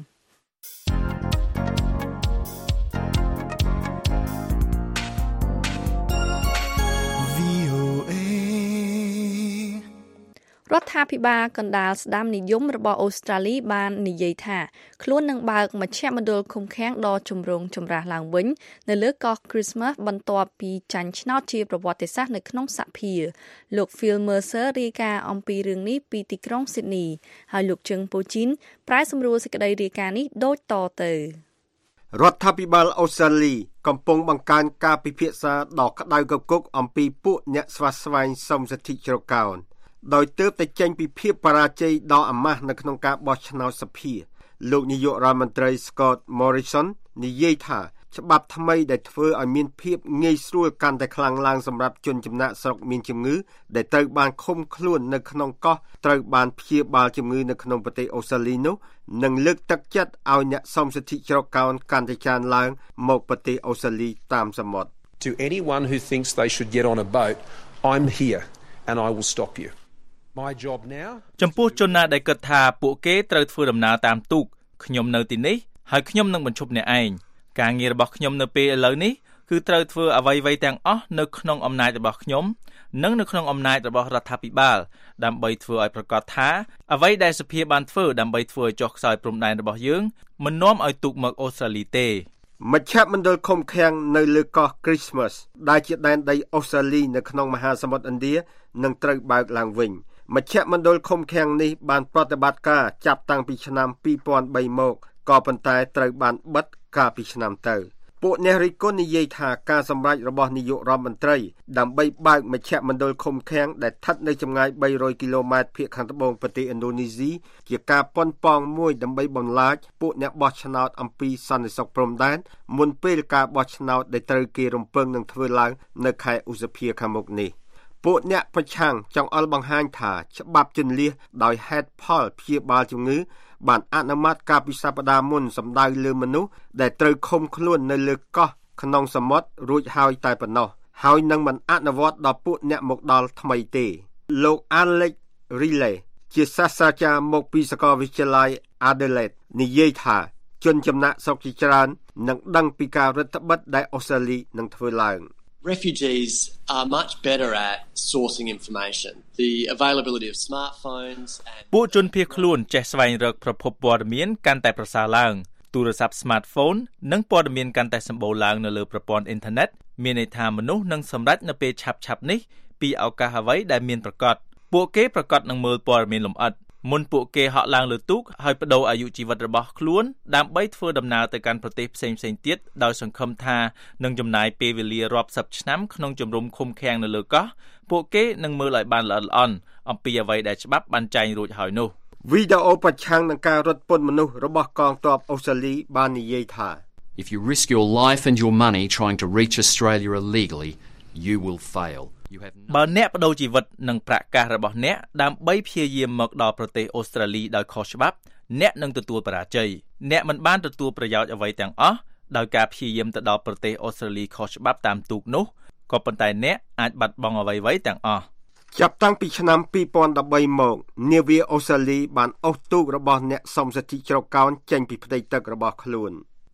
រដ្ឋាភិបាលកណ្ដាលស្ដាមនិយមរបស់អូស្ត្រាលីបាននិយាយថាខ្លួននឹងបើកមជ្ឈមណ្ឌលឃុំឃាំងដ៏ចម្រូងចម្រាសឡើងវិញនៅលើកោះ Christmas បន្ទាប់ពីចាញ់ឆ្នោតជាប្រវត្តិសាស្ត្រនៅក្នុងសភាលោក Phil Mercer រាយការណ៍អំពីរឿងនេះពីទីក្រុង Sydney ហើយលោកជឹងពូជីនប្រែសម្រួលសេចក្តីរាយការណ៍នេះដូចតទៅរដ្ឋាភិបាលអូស្ត្រាលីកំពុងបង្កើនការពិភាក្សាដ៏ក្តៅគគុកអំពីពួកអ្នកស្វាស្វែងសមសិទ្ធិជ្រកកោនដោយទើបតែចេញពីភាពបរាជ័យដ៏អាម៉ាស់នៅក្នុងការបោះឆ្នោតសភាលោកនាយករដ្ឋមន្ត្រី Scott Morrison និយាយថាច្បាប់ថ្មីដែលធ្វើឲ្យមានភាពងាយស្រួលកាន់តែខ្លាំងឡើងសម្រាប់ជនចំណាក់ស្រុកមានជំងឺដែលត្រូវបានឃុំខ្លួននៅក្នុងកោះត្រូវបានព្យាបាលជំងឺនៅក្នុងប្រទេសអូស្ត្រាលីនោះនិងលើកទឹកចិត្តឲ្យអ្នកសមសិទ្ធិជ្រកកោនកាន់តែច្រើនឡើងមកប្រទេសអូស្ត្រាលីតាមសមុទ្រ To anyone who thinks they should get on a boat, I'm here and I will stop you. My job now ចំពោះជនណាដែលគិតថាពួកគេត្រូវធ្វើដំណើរតាមទូកខ្ញុំនៅទីនេះហើយខ្ញុំនឹងបញ្ឈប់អ្នកឯងការងាររបស់ខ្ញុំនៅពេលឥឡូវនេះគឺត្រូវធ្វើអ្វីៗទាំងអស់នៅក្នុងអំណាចរបស់ខ្ញុំនិងនៅក្នុងអំណាចរបស់រដ្ឋាភិបាលដើម្បីធ្វើឲ្យប្រកាសថាអ្វីដែលសភាបានធ្វើដើម្បីធ្វើឲ្យចុះខ្សោយព្រំដែនរបស់យើងមិននាំឲ្យទូកមកអូស្ត្រាលីទេមជ្ឈមណ្ឌលឃុំឃាំងនៅលើកោះ Christmas ដែលជាដែនដីអូស្ត្រាលីនៅក្នុងមហាសមុទ្រឥណ្ឌានឹងត្រូវបើកឡើងវិញមជ្ឈមណ្ឌលឃុំឃាំងនេះបានប្រតិបត្តិការចាប់តាំងពីឆ្នាំ2003មកក៏ប៉ុន្តែត្រូវបានបិទកាលពីឆ្នាំទៅពួកអ្នករិះគន់និយាយថាការសម្រេចរបស់នាយករដ្ឋមន្ត្រីដើម្បីបើកមជ្ឈមណ្ឌលឃុំឃាំងដែលស្ថិតនៅចម្ងាយ300គីឡូម៉ែត្រភាគខាងត្បូងប្រទេសឥណ្ឌូនេស៊ីជាការប៉ុនប៉ងមួយដើម្បីបន្លាចពួកអ្នកបោះឆ្នោតអំពីសន្តិសុខព្រំដែនមុនពេលការបោះឆ្នោតដែលត្រូវគេរំពឹងនឹងធ្វើឡើងនៅខែឧសភាខាងមុខនេះពួកអ្នកប្រឆាំងចង់អល់បង្ហាញថាច្បាប់ជន្លៀសដោយហេតុផលព្យាបាលជំងឺបានអនុម័តកាលពីសប្តាហ៍មុនសម្ដៅលើមនុស្សដែលត្រូវឃុំខ្លួននៅលើកោះក្នុងសមុទ្ររួចហើយតែប៉ុណ្ណោះហើយនឹងមិនអនុវត្តដល់ពួកអ្នកមកដល់ថ្មីទេលោក Alex Riley ជាសាស្ត្រាចារ្យមកពីសាកលវិទ្យាល័យ Adelaide និយាយថាជនចំណាក់ស្រុកជាច្រើននឹងដឹងពីការរដ្ឋបិទដែលអូស្ត្រាលីនឹងធ្វើឡើង Refugees are much better at sourcing information. The availability of smartphones and ពួកជនភៀសខ្លួនចេះស្វែងរកប្រភពព័ត៌មានកាន់តែប្រសើរឡើងទូរស័ព្ទ smartphone និងព័ត៌មានកាន់តែសម្បូរឡើងនៅលើប្រព័ន្ធអ៊ីនធឺណិតមានន័យថាមនុស្សនឹងសម្រេចនៅពេលឆាប់ៗនេះពីឱកាសអ្វីដែលមានប្រកបពួកគេប្រកាសនឹងមើលព័ត៌មានលម្អិតមុនពួកគេហក់ឡើងលើទូកហើយបដូរអាយុជីវិតរបស់ខ្លួនដើម្បីធ្វើដំណើរទៅកាន់ប្រទេសផ្សេងៗទៀតដោយសង្ឃឹមថានឹងចំណាយពេលវេលារាប់សិបឆ្នាំក្នុងជំរំឃុំឃាំងនៅលើកោះពួកគេនឹងមើលឲ្យបានល្អិតល្អន់អំពីអ្វីដែលច្បាប់បានចែងរួចហើយនោះវីដេអូប្រឆាំងនឹងការរត់ពន្ធមនុស្សរបស់កងទ័ពអូស្ត្រាលីបាននិយាយថា If you risk your life and your money trying to reach Australia illegally, you will fail. បើអ្នកបដូរជីវិតនិងប្រាក់កាសរបស់អ្នកដើម្បីព្យាយាមមកដល់ប្រទេសអូស្ត្រាលីដោយខុសច្បាប់អ្នកនឹងទទួលបរាជ័យអ្នកមិនបានទទួលប្រយោជន៍អ្វីទាំងអស់ដោយការព្យាយាមទៅដល់ប្រទេសអូស្ត្រាលីខុសច្បាប់តាមទូកនោះក៏ប៉ុន្តែអ្នកអាចបាត់បង់អ្វីៗទាំងអស់ចាប់តាំងពីឆ្នាំ2013មកនាវាអូស្ត្រាលីបានអូសទូករបស់អ្នកសមសិទ្ធិជ្រកកោនចេញពីផ្ទៃទឹករបស់ខ្លួន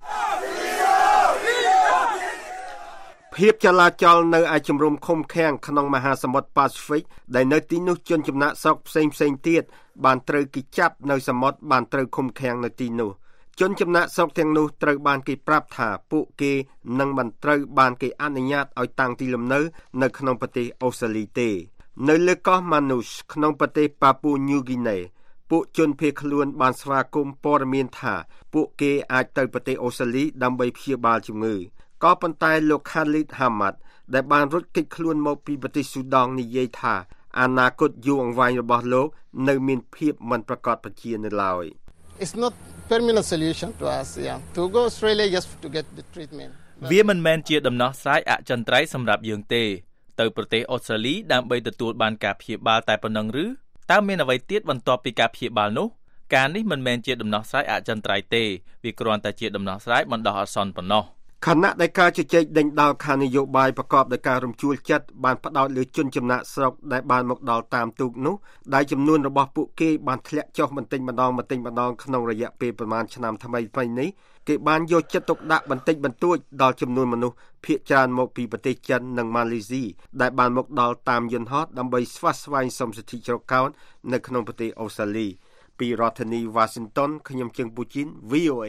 ភាពចលាចលនៅឯជំរំឃុំឃាំងក្នុងមហាសមុទ្រប៉ាស៊ីហ្វិកដែលនៅទីនោះជនចំណាក់ស្រុកផ្សេងទៀតបានត្រូវគេចាប់នៅសមុទ្របានត្រូវឃុំឃាំងនៅទីនោះជនចំណាក់ស្រុកទាំងនោះត្រូវបានគេប្រាប់ថាពួកគេនឹងមិនត្រូវបានគេអនុញ្ញាតឲ្យតាំងទីលំនៅនៅក្នុងប្រទេសអូស្ត្រាលីទេនៅលើកោះ Manus ក្នុងប្រទេស Papua New Guinea ពួកជនភៀសខ្លួនបានស្វាគមន៍ព័ត៌មានថាពួកគេអាចទៅប្រទេសអូស្ត្រាលីដើម្បីព្យាបាលជំងឺក៏ប៉ុន្តែលោក Khalid Hamad ដែលបានរត់គេចខ្លួនមកពីប្រទេសស៊ូដង់និយាយថាអនាគតយូរអង្វែងរបស់លោកនៅមានភាពមិនប្រកបប្រជានៅឡើយ It's not permanent solution to us to go Australia just to get the treatment វាមិនមែនជាដំណោះស្រាយអចិន្ត្រៃយ៍សម្រាប់យើងទេទៅប្រទេសអូស្ត្រាលីដើម្បីទទួលបានការព្យាបាលតែប៉ុណ្ណឹងឬតើមានអ្វីទៀតបន្ទាប់ពីការព្យាបាលនោះការណ៍នេះមិនមែនជាដំណោះស្រាយអចិន្ត្រៃយ៍ទេវាគ្រាន់តែជាដំណោះស្រាយបណ្ដោះអាសន្នប៉ុណ្ណោះខណៈដែលការជជែកដេញដោលខាងនយោបាយប្រកបដោយការរំជួលចិត្តបានផ្ដោតលើជនចំណាក់ស្រុកដែលបានមកដល់តាមទូកនោះដែលចំនួនរបស់ពួកគេបានធ្លាក់ចុះបន្តិចម្ដងក្នុងរយៈពេលប្រមាណឆ្នាំថ្មីនេះគេបានយកចិត្តទុកដាក់បន្តិចបន្តួចដល់ចំនួនមនុស្សភាគច្រើនមកពីប្រទេសចិននិងម៉ាឡេស៊ីដែលបានមកដល់តាមយន្តហោះដើម្បីស្វះស្វែងសំសិទ្ធិជ្រកកោននៅក្នុងប្រទេសអូស្ត្រាលីពីរដ្ឋធានី Washington ខ្ញុំជើងពូជីន VOA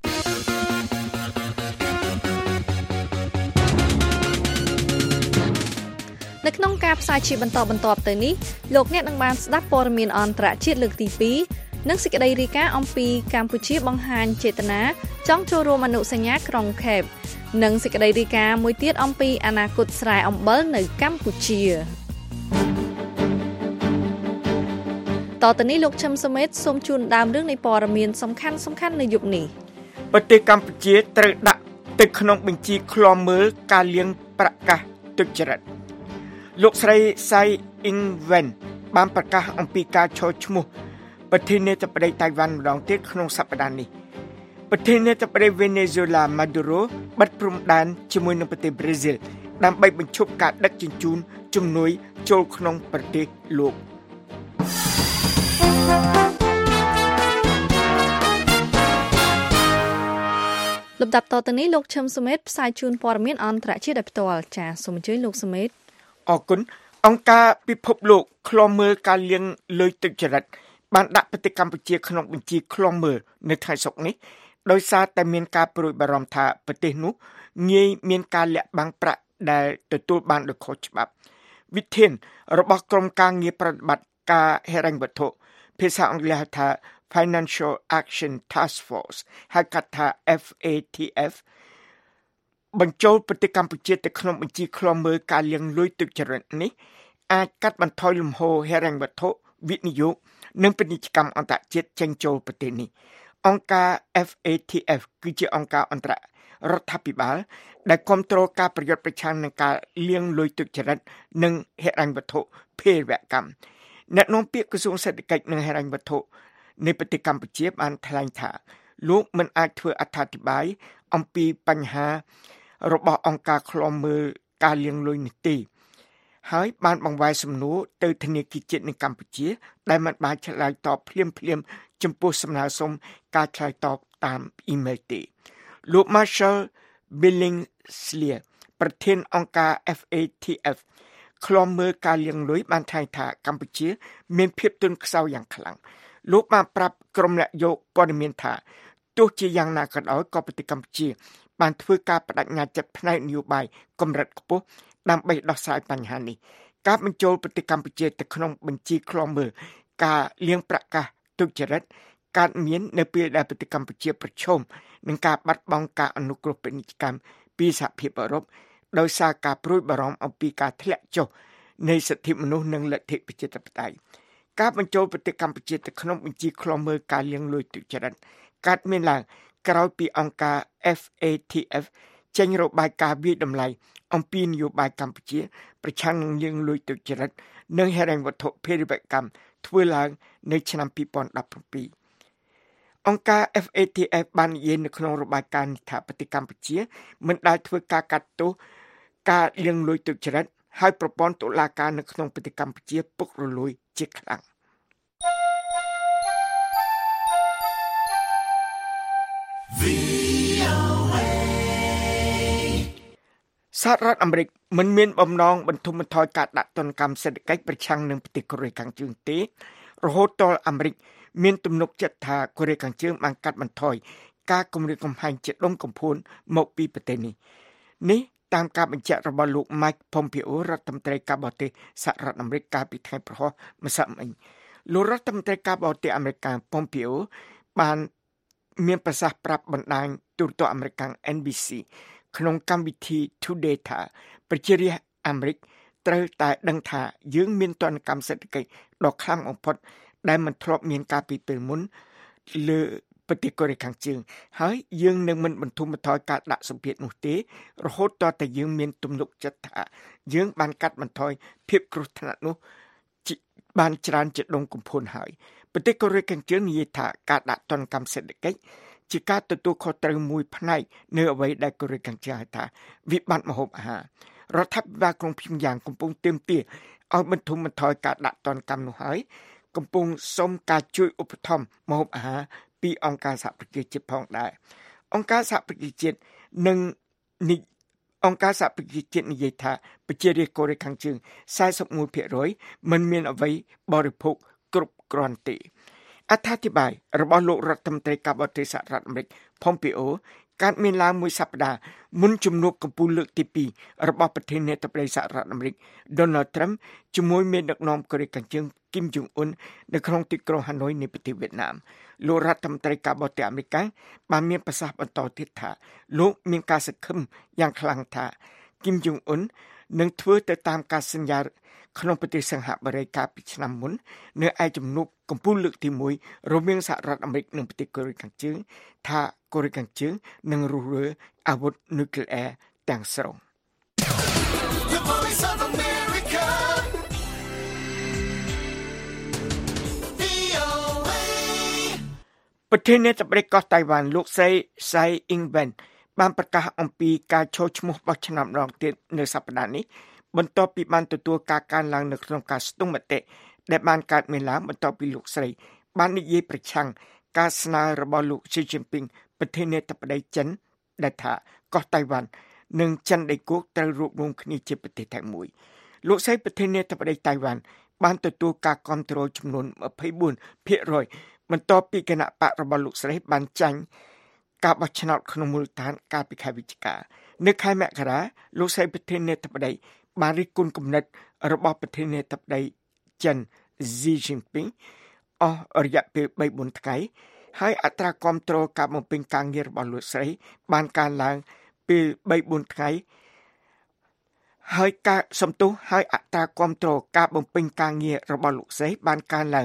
នៅក្នុងការផ្សាយជាបន្តបន្ទាប់ទៅនេះលោកអ្នកនឹងបានស្ដាប់ព័ត៌មានអន្តរជាតិលើកទី2និងសេចក្តីរាយការណ៍អំពីកម្ពុជាបង្ហាញចេតនាចង់ចូលរួមអនុសញ្ញាក្រុងខេបនិងសេចក្តីរាយការណ៍មួយទៀតអំពីអនាគតស្រែអំបិលនៅកម្ពុជាតទៅនេះលោកឈឹមសុមេតសូមជូនដើមរឿងនៃព័ត៌មានសំខាន់នៅយប់នេះប្រទេសកម្ពុជាត្រូវដាក់ទឹកក្នុងបញ្ជីឃ្លាំមើលការលាងប្រកាសទុច្ចរិតលោកស្រីសៃអ៊ីងវ៉ែនបានប្រកាសអំពីការឈរឈ្មោះប្រធានាធិបតីតៃវ៉ាន់ម្ដងទៀតក្នុងសប្តាហ៍នេះប្រធានាធិបតីវេណេស៊ុយឡាម៉ាឌូរ៉ូបិទព្រំដែនជាមួយនឹងប្រទេសប្រេស៊ីលដើម្បីបញ្ឈប់ការដឹកជញ្ជូនជំនួយចូលក្នុងប្រទេសលោកលំដាប់តទៅនេះលោកឈឹមសុមេតផ្សាយជូនព័ត៌មានអន្តរជាតិដោយផ្ទាល់ចាសសូមអញ្ជើញលោកសុមេតអរគុណអង្គការពិភពលោកឃ្លាំមើលការលាងលុយទុច្ចរិតបានដាក់ប្រទេសកម្ពុជាក្នុងបញ្ជីឃ្លាំមើលនៅថ្ងៃសុក្រនេះដោយសារតែមានការព្រួយបារម្ភថាប្រទេសនោះងាយមានការលាក់បាំងប្រាក់ដែលទទួលបានដោយខុសច្បាប់វិធានរបស់ក្រុមការងារប្រតិបត្តិការហិរញ្ញវត្ថុភាសាអង់គ្លេសហៅថា Financial Action Task Force ហៅកាត់ថា FATF បញ្ចូលប្រទេសកម្ពុជាទៅក្នុងបញ្ជីឃ្លាំមើលការលាងលុយទុច្ចរិតនេះអាចកាត់បន្ថយលំហូរហិរញ្ញវត្ថុវិនិយោគនិងពាណិជ្ជកម្មអន្តរជាតិចេញចូលប្រទេសនេះអង្គការ FATF គឺជាអង្គការអន្តររដ្ឋាភិបាលដែលគ្រប់គ្រងការប្រយុទ្ធប្រឆាំងនឹងការលាងលុយទុច្ចរិតនិងហិរញ្ញវត្ថុភេរវកម្មអ្នកនាំពាក្យក្រសួងសេដ្ឋកិច្ចនិងហិរញ្ញវត្ថុនៃប្រទេសកម្ពុជាបានថ្លែងថាលោកមិនអាចធ្វើអត្ថាធិប្បាយអំពីបញ្ហារបស់អង្គការឃ្លាំមើលការលាងលុយនេះទេហើយបានបង្វែរសំណួរទៅធនាគារជាតិនៃកម្ពុជាដែលមិនបានឆ្លើយតបភ្លាមចំពោះសំណើសុំការឆ្លើយតបតាមអ៊ីមែលទេលោក Marshall Billingsley ប្រធានអង្គការ FATF ឃ្លាំមើលការលាងលុយបានថ្លែងថាកម្ពុជាមានភាពទន់ខ្សោយយ៉ាងខ្លាំងលោកបានប្រាប់ក្រុមអ្នកយកព័ត៌មានថាទោះជាយ៉ាងណាក៏ដោយក៏ប្រទេសកម្ពុជាបានធ្វើការបដិញ្ញាចិត្តផ្នែកនយោបាយកម្រិតខ្ពស់ដើម្បីដោះស្រាយបញ្ហានេះការបញ្ចូលប្រទេសកម្ពុជាទៅក្នុងបញ្ជីឃ្លាំមើលការលាងប្រកាសទុច្ចរិតកើតមាននៅពេលដែលប្រទេសកម្ពុជាប្រឈមនឹងការបាត់បង់ការអនុគ្រោះពាណិជ្ជកម្មពីសហភាពអឺរ៉ុបដោយសារការព្រួយបារម្ភអំពីការធ្លាក់ចុះនៃសិទ្ធិមនុស្សនិងលទ្ធិប្រជាធិបតេយ្យការបញ្ចូលប្រទេសកម្ពុជាទៅក្នុងបញ្ជីឃ្លាំមើលការលាងលុយទុច្ចរិតកើតមានឡើងក្រោយពីអង្គការ FATF ចេញរបាយការណ៍វិយតម្លៃអំពីនយោបាយកម្ពុជាប្រឆាំងនឹងលាងលុយទុច្ចរិតនិងហិរញ្ញវត្ថុភេរវកម្មធ្វើឡើងនៅឆ្នាំ2017អង្គការ FATF បាននិយាយនៅក្នុងរបាយការណ៍នេះថាប្រទេសកម្ពុជាមិនដែលធ្វើការកាត់ទោសការលាងលុយទុច្ចរិតហើយប្រព័ន្ធតុលាការនៅក្នុងប្រទេសកម្ពុជាពុករលួយជាខ្លាំងសហរដ្ឋអាមេរិកមិនមានបំណងបន្ធូរបន្ថយការដាក់ទណ្ឌកម្មសេដ្ឋកិច្ចប្រឆាំងនឹងប្រទេសកូរ៉េខាងជើងទេរហូតដល់អាមេរិកមានទំនុកចិត្តថាកូរ៉េខាងជើងបានកាត់បន្ថយការគំរាមកំហែងជាដុំកំភួនមកពីប្រទេសនេះតាមការបញ្ជាក់របស់លោក Mike Pompeo រដ្ឋមន្ត្រីការបរទេសសហរដ្ឋអាមេរិកកាលពីថ្ងៃព្រហស្បតិ៍ម្សិលមិញលោករដ្ឋមន្ត្រីការបរទេសអាមេរិក Pompeo បានមានប្រសាសន៍ប្រាប់បណ្ដាញទូរទស្សន៍អាមេរិក NBC ក្នុងកម្មវិធី Today ថាប្រជារាស្ត្រអាមេរិកត្រូវតែដឹងថាយើងមានទណ្ឌកម្មសេដ្ឋកិច្ចដ៏ខ្លាំងបំផុតដែលមិនធ្លាប់មានកាលពីពេលមុនលើប្រទេសកូរ៉េខាងជើងហើយយើងនឹងមិនបន្ធូរបន្ថយការដាក់សម្ពាធនោះទេរហូតដល់តែយើងមានទំនុកចិត្តថាយើងបានកាត់បន្ថយភាពគ្រោះថ្នាក់នោះបានច្រើនជាដុំកំភួនហើយប្រទេសកូរ៉េខាងជើងនិយាយថាការដាក់ទណ្ឌកម្មសេដ្ឋកិច្ចជាការទទួលខុសត្រូវមួយផ្នែកនៅអ្វីដែលកូរ៉េខាងជើងហៅថាវិបត្តិម្ហូបអាហាររដ្ឋាភិបាលក្រុងភ្នំយ៉ាងកំពុងទាមទារឲ្យបន្ធូរបន្ថយការដាក់ទណ្ឌកម្មនោះហើយកំពុងសុំការជួយឧបត្ថម្ភម្ហូបអាហារពីអង្គការសហប្រជាជាតិផងដែរអង្គការសហប្រជាជាតិនិយាយថាប្រជារាស្ត្រកូរ៉េខាងជើង 41% មិនមានអ្វីបរិភោគគ្រប់គ្រាន់ទេអត្ថាធិប្បាយរបស់លោករដ្ឋមន្ត្រីការបរទេសសហរដ្ឋអាមេរិក Pompeo កើតមានឡើងមួយសប្តាហ៍មុនជំនួបកំពូលលើកទី2របស់ប្រធានាធិបតីសហរដ្ឋអាមេរិក Donald Trump ជាមួយមេដឹកនាំកូរ៉េខាងជើង Kim Jong Un នៅក្នុងទីក្រុងហាណូយនៃប្រទេសវៀតណាមលោករដ្ឋមន្ត្រីការបរទេសអាមេរិកបានមានប្រសាសន៍បន្តទៀតថាលោកមានការសង្ឃឹមយ៉ាងខ្លាំងថា Kim Jong Un នឹងធ្វើទៅតាមការសន្យាក្នុងប្រទេសសិង្ហបុរីកាលពីឆ្នាំមុននៅឯជំនួបកំពូលលើកទី1រវាងសហរដ្ឋអាមេរិកនិងប្រទេសកូរ៉េខាងជើងថាកូរ៉េខាងជើងនឹងរុះរើអាវុធនុយក្លេអ៊ែរទាំងស្រុងប្រធានាធិបតីកោះតៃវ៉ាន់លោកសៃអ៊ីងវ៉ែនបានប្រកាសអំពីការចូលឈ្មោះបោះឆ្នោតម្ដងទៀតនៅសប្តាហ៍នេះបន្ទាប់ពីបានទទួលការកើនឡើងនៅក្នុងការស្ទង់មតិដែលបានកើតមានឡើងបន្ទាប់ពីលោកស្រីបាននិយាយប្រឆាំងការស្នើរបស់លោកស៊ីជីនពីងប្រធានាធិបតីចិនដែលថាកោះតៃវ៉ាន់និងចិនដីគោកត្រូវរួបរวมគ្នាជាប្រទេសតែមួយលោកស្រីប្រធានាធិបតីតៃវ៉ាន់បានទទួលការគាំទ្រចំនួន 24% បន្ទាប់ពីគណៈបករបស់លោកស្រីបានចាញ់ការបោះឆ្នោតក្នុងមូលដ្ឋានកាលពីខែវិច្ឆិកានៅខែមករាលោកស្រីប្រធានាធិបតីបានរិះគន់គំនិតរបស់ប្រធានាធិបតីចិន Xi Jinping អស់រយៈពេល 3-4 ថ្ងៃហើយអត្រាគាំទ្រការបំពេញការងាររបស់លោកស្រីបានកើនឡើងពេល 3-4 ថ្ងៃហើយការសំទោសហើយអត្រាគាំទ្រការបំពេញការងាររបស់លោកស្រីបានកើនឡើង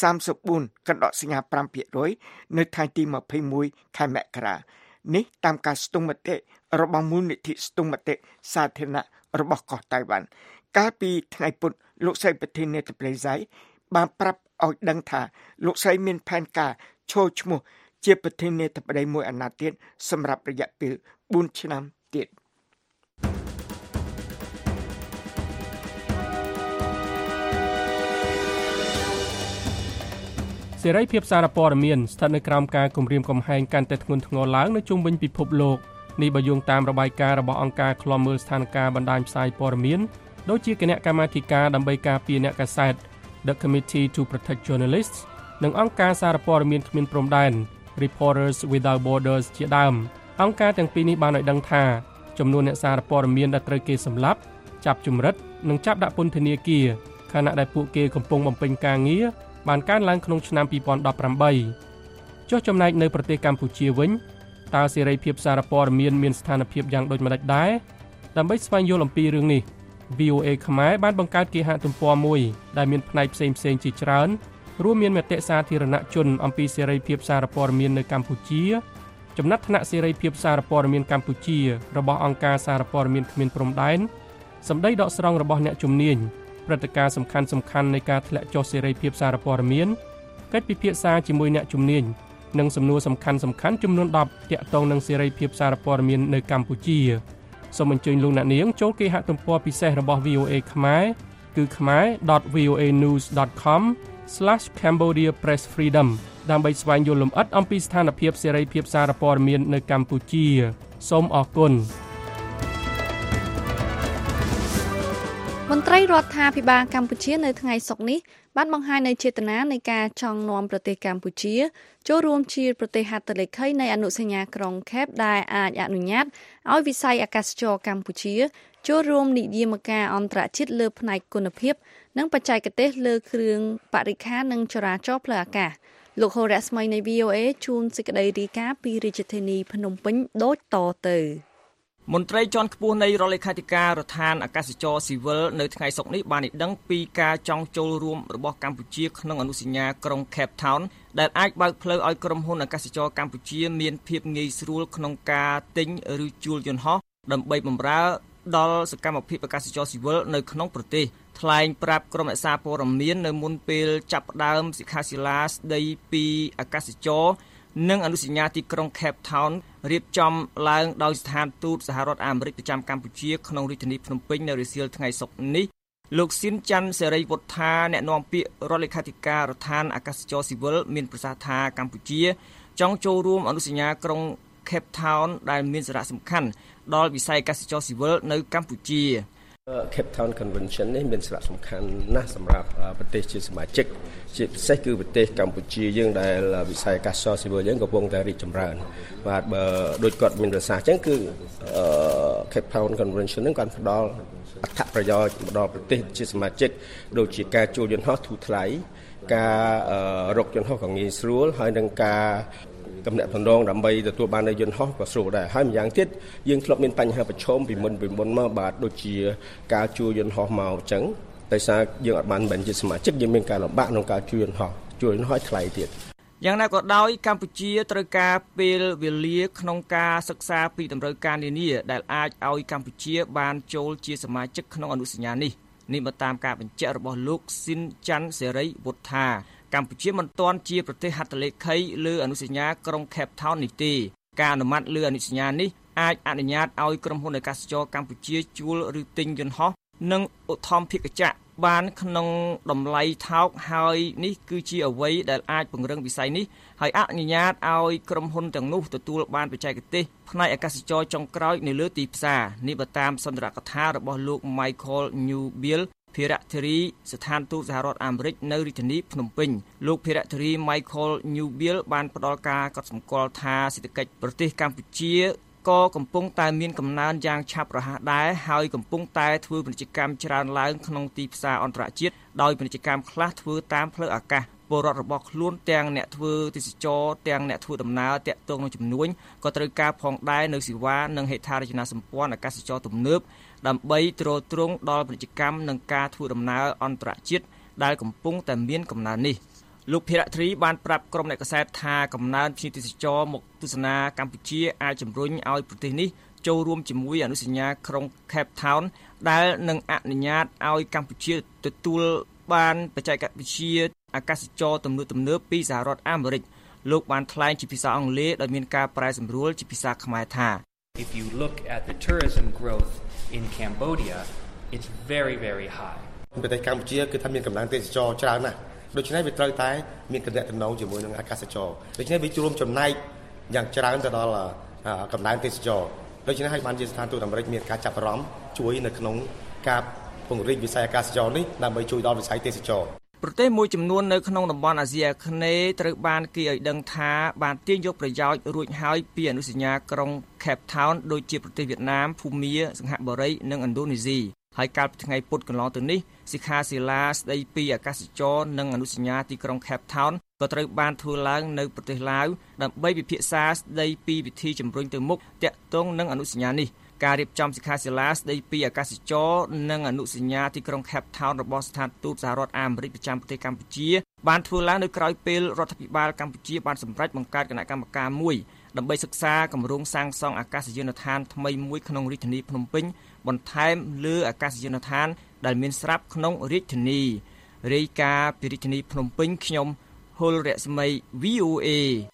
34.5% នៅថ្ងៃទី21ខែមករានេះតាមការស្ទង់មតិរបស់មូលនិធិស្ទង់មតិសាធារណៈរបស់កោះតៃវ៉ាន់កាលពីថ្ងៃពុធលោកស្រីប្រធានាធិបតីសៃបានប្រាប់ឲ្យដឹងថាលោកស្រីមានផែនការចូលឈ្មោះជាប្រធានាធិបតីមួយអាណត្តិទៀតសម្រាប់រយៈពេល4ឆ្នាំទៀតសេរីភាពសារព័ត៌មានស្ថិតនៅក្រោមការគំរាមកំហែងកាន់តែធ្ងន់ធ្ងរឡើងនៅជុំវិញពិភពលោកនេះបើយោងតាមរបាយការណ៍របស់អង្គការឃ្លាំមើលស្ថានភាពបណ្ដាញផ្សាយព័ត៌មានដូចជាគណៈកម្មាធិការដើម្បីការពារអ្នកកាសែត The Committee to Protect Journalists និងអង្គការសារព័ត៌មានគ្មានព្រំដែន Reporters Without Borders ជាដើមអង្គការទាំងពីរនេះបានឲ្យដឹងថាចំនួនអ្នកសារព័ត៌មានដែលត្រូវគេសម្លាប់ចាប់ជំរិតនិងចាប់ដាក់ពន្ធនាគារខណៈដែលពួកគេកំពុងបំពេញការងារបានកើនឡើងក្នុងឆ្នាំ2018ចុះចំណែកនៅប្រទេសកម្ពុជាវិញតើសេរីភាពសារព័ត៌មានមានស្ថានភាពយ៉ាងដូចម្តេចដែរដើម្បីស្វែងយល់អំពីរឿងនេះ VOA ខ្មែរបានបង្កើតគេហទំព័រមួយដែលមានផ្នែកផ្សេងៗជាច្រើនរួមមានមតិសាធារណជនអំពីសេរីភាពសារព័ត៌មាននៅកម្ពុជាចំណាត់ថ្នាក់សេរីភាពសារព័ត៌មានកម្ពុជារបស់អង្គការសារព័ត៌មានគ្មានព្រំដែនសម្ដីដកស្រង់របស់អ្នកជំនាញព្រឹត្តិការណ៍សំខាន់ៗនៃការធ្លាក់ចុះសេរីភាពសារព័ត៌មានកិច្ចពិភាក្សាជាមួយអ្នកជំនាញនិងសំណួរសំខាន់ៗចំនួន10ទាក់ទងនឹងសេរីភាពសារព័ត៌មាននៅកម្ពុជាសូមអញ្ជើញលោកអ្នកនាងចូលគេហទំព័រពិសេសរបស់ VOA ខ្មែរគឺ khmer.voanews.com/cambodiapressfreedom ដើម្បីស្វែងយល់លម្អិតអំពីស្ថានភាពសេរីភាពសារព័ត៌មាននៅកម្ពុជាសូមអរគុណមន្ត្រីរដ្ឋាភិបាលកម្ពុជានៅថ្ងៃសុក្រនេះបានបង្ហាញនូវចេតនានៃការចង់នាំប្រទេសកម្ពុជាចូលរួមជាប្រទេសហត្ថលេខីនៃអនុសញ្ញាក្រុងខេបដែលអាចអនុញ្ញាតឲ្យវិស័យអាកាសចរកម្ពុជាចូលរួមនិយាមការអន្តរជាតិលើផ្នែកគុណភាពនិងបច្ចេកទេសលើគ្រឿងបរិក្ខារនិងចរាចរណ៍ផ្លូវអាកាសលោកហូរ៉ាស្មីនៃ VOA ជូនសេចក្តីរាយការណ៍ពីរាជធានីភ្នំពេញដូចតទៅមន្ត្រីជាន់ខ្ពស់នៃរដ្ឋលេខាធិការរដ្ឋានអាកាសចរស៊ីវិលនៅថ្ងៃសុក្រនេះបានដឹងពីការចង់ចូលរួមរបស់កម្ពុជាក្នុងអនុសញ្ញាក្រុង Cape Town ដែលអាចបើកផ្លូវឲ្យក្រុមហ៊ុនអាកាសចរកម្ពុជាមានភាពងាយស្រួលក្នុងការទិញឬជួលយន្តហោះដើម្បីបម្រើដល់សកម្មភាពអាកាសចរស៊ីវិលនៅក្នុងប្រទេសថ្លែងប្រាប់ក្រុមអ្នកសារព័ត៌មាននៅមុនពេលចាប់ផ្ដើមសិក្ខាសាលាស្ដីពីអាកាសចរនិងអនុសញ្ញាទីក្រុង Cape Town រៀបចំឡើងដោយស្ថានទូតសហរដ្ឋអាមេរិកប្រចាំកម្ពុជាក្នុងរាជធានីភ្នំពេញនៅរសៀលថ្ងៃសុក្រនេះលោកស៊ិនច័ន្ទសេរីវុទ្ធាអ្នកនាំពាក្យរដ្ឋលេខាធិការរដ្ឋានអាកាសចរស៊ីវិលមានប្រសាសន៍ថាកម្ពុជាចង់ចូលរួមអនុសញ្ញាក្រុង Cape Town ដែលមានសារៈសំខាន់ដល់វិស័យអាកាសចរស៊ីវិលនៅកម្ពុជា Cape Town Convention នេះមានសារៈសំខាន់ណាស់សម្រាប់ប្រទេសជាសមាជិកជាពិសេសគឺប្រទេសកម្ពុជាយើងដែលវិស័យអាកាសចរស៊ីវិលយើងកំពុងតែរីកចម្រើនបាទបើដូចគាត់មានប្រសាសន៍អញ្ចឹងគឺ Cape Town Convention នឹងគាត់ផ្ដល់អត្ថប្រយោជន៍ដល់ប្រទេសជាសមាជិកដូចជាការជួលយន្តហោះធូរថ្លៃការរកយន្តហោះក៏ងាយស្រួលហើយនឹងការកំណត់តំណងដើម្បីទទួលបាននៅយន្តហោះក៏ស្រួលដែរហើយម្យ៉ាងទៀតយើងធ្លាប់មានបញ្ហាប្រឈមពីមុនមកបាទដូចជាការជួលយន្តហោះមកអញ្ចឹងដោយសារយើងអត់បានជាសមាជិកយើងមានការលំបាកក្នុងការជួលយន្តហោះថ្លៃទៀតយ៉ាងណាក៏ដោយកម្ពុជាត្រូវការពេលវេលាក្នុងការសិក្សាពីតម្រូវការនានាដែលអាចឲ្យកម្ពុជាបានចូលជាសមាជិកក្នុងអនុសញ្ញានេះបើតាមការបញ្ជាក់របស់លោកស៊ិនច័ន្ទសេរីវុទ្ធាកម្ពុជាមិនទាន់ជាប្រទេសហត្ថលេខីលើអនុសញ្ញាក្រុង Cape Town នេះទេការអនុម័តលើអនុសញ្ញានេះអាចអនុញ្ញាតឲ្យក្រុមហ៊ុនអាកាសចរកម្ពុជាជួលឬទិញយន្តហោះនិងឧទ្ធម្ភាគចក្របានក្នុងតម្លៃថោកហើយនេះគឺជាអ្វីដែលអាចពង្រឹងវិស័យនេះហើយអនុញ្ញាតឲ្យក្រុមហ៊ុនទាំងនោះទទួលបានបច្ចេកទេសផ្នែកអាកាសចរចុងក្រោយនៅលើទីផ្សារនេះបើតាមសន្ទរកថារបស់លោក Michael Newbillភារៈធារីស្ថានទូតសហរដ្ឋអាមេរិកនៅរាជធានីភ្នំពេញលោកភារៈធារី Michael Newbill បានផ្ដល់ការកត់សម្គាល់ថាសេដ្ឋកិច្ចប្រទេសកម្ពុជាក៏កំពុងតែមានកំណើនយ៉ាងឆាប់រហ័សដែរហើយកំពុងតែធ្វើពាណិជ្ជកម្មច្រើនឡើងក្នុងទីផ្សារអន្តរជាតិដោយពាណិជ្ជកម្មខ្លះធ្វើតាមផ្លូវអាកាសពលរដ្ឋរបស់ខ្លួនទាំងអ្នកធ្វើទេសចរទាំងអ្នកធ្វើដំណើរតាក់ទងនឹងជំនួញក៏ត្រូវការផងដែរនៅសេវានិងហេដ្ឋារចនាសម្ព័ន្ធអាកាសចរទំនើបដើម្បីទ្រទ្រង់ដល់ពាណិជ្ជកម្មនិងការធ្វើដំណើរអន្តរជាតិដែលកំពុងតែមានកំណើននេះលោកភិរៈទ្រីបានប្រាប់ក្រុមអ្នកកសែតថាកំណើនភ្ញៀវទេសចរមកទស្សនាកម្ពុជាអាចជំរុញឲ្យប្រទេសនេះចូលរួមជាមួយអនុសញ្ញាក្រុង Cape Town ដែលនឹងអនុញ្ញាតឲ្យកម្ពុជាទទួលបានបច្ចេកវិទ្យាអាកាសចរទំនើបពីសហរដ្ឋអាមេរិកលោកបានថ្លែងជាភាសាអង់គ្លេសដោយមានការប្រែសម្រួលជាភាសាខ្មែរថា If you look at the tourism growth in Cambodia it's very very high ប្រទេសកម្ពុជាគឺថាមានកម្លាំងទេសចរច្រើនណាស់ដូច្នេះវាត្រូវតែមានកំណែតំណងជាមួយនឹងអាកាសចរដូច្នេះវាជួមចំណែកយ៉ាងច្រើនទៅដល់កម្លាំងទេសចរដូច្នេះហើយបានជាស្ថានទូតអាមេរិកមានការចាប់អារម្មណ៍ជួយនៅក្នុងការពង្រីកវិស័យអាកាសចរនេះដើម្បីជួយដល់វិស័យទេសចរប្រទេសមួយចំនួននៅក្នុងតំបន់អាស៊ីអាគ្នេយ៍ត្រូវបានគេឲ្យដឹងថាបានទាញយកប្រយោជន៍រួចហើយពីអនុសញ្ញាក្រុង Cape Town ដូចជាប្រទេសវៀតណាមភូមាសិង្ហបុរីនិងឥណ្ឌូនេស៊ីហើយកាលពីថ្ងៃពុធកន្លងទៅនេះសិក្ខាសាលាស្ដីពីអាកាសចរនិងអនុសញ្ញាទីក្រុង Cape Town ក៏ត្រូវបានធ្វើឡើងនៅប្រទេសឡាវដើម្បីពិភាក្សាស្ដីពីវិធីជំរុញទៅមុខទាក់ទងនឹងអនុសញ្ញានេះការរៀបចំសិក្ខាសាលាស្ដីពីអាកាសចរនិងអនុសញ្ញាទីក្រុង Cape Town របស់ស្ថានទូតសហរដ្ឋអាមេរិកប្រចាំប្រទេសកម្ពុជាបានធ្វើឡើងនៅក្រៅពេលរដ្ឋាភិបាលកម្ពុជាបានសម្រេចបង្កើតគណៈកម្មការមួយដើម្បីសិក្សាគម្រោងសាងសង់អាកាសយានដ្ឋានថ្មីមួយក្នុងរាជធានីភ្នំពេញបន្ថែមលើអាកាសយានដ្ឋានដែលមានស្រាប់ក្នុងរាជធានីរាយការណ៍ពីរាជធានីភ្នំពេញខ្ញុំហុលរស្មី VOA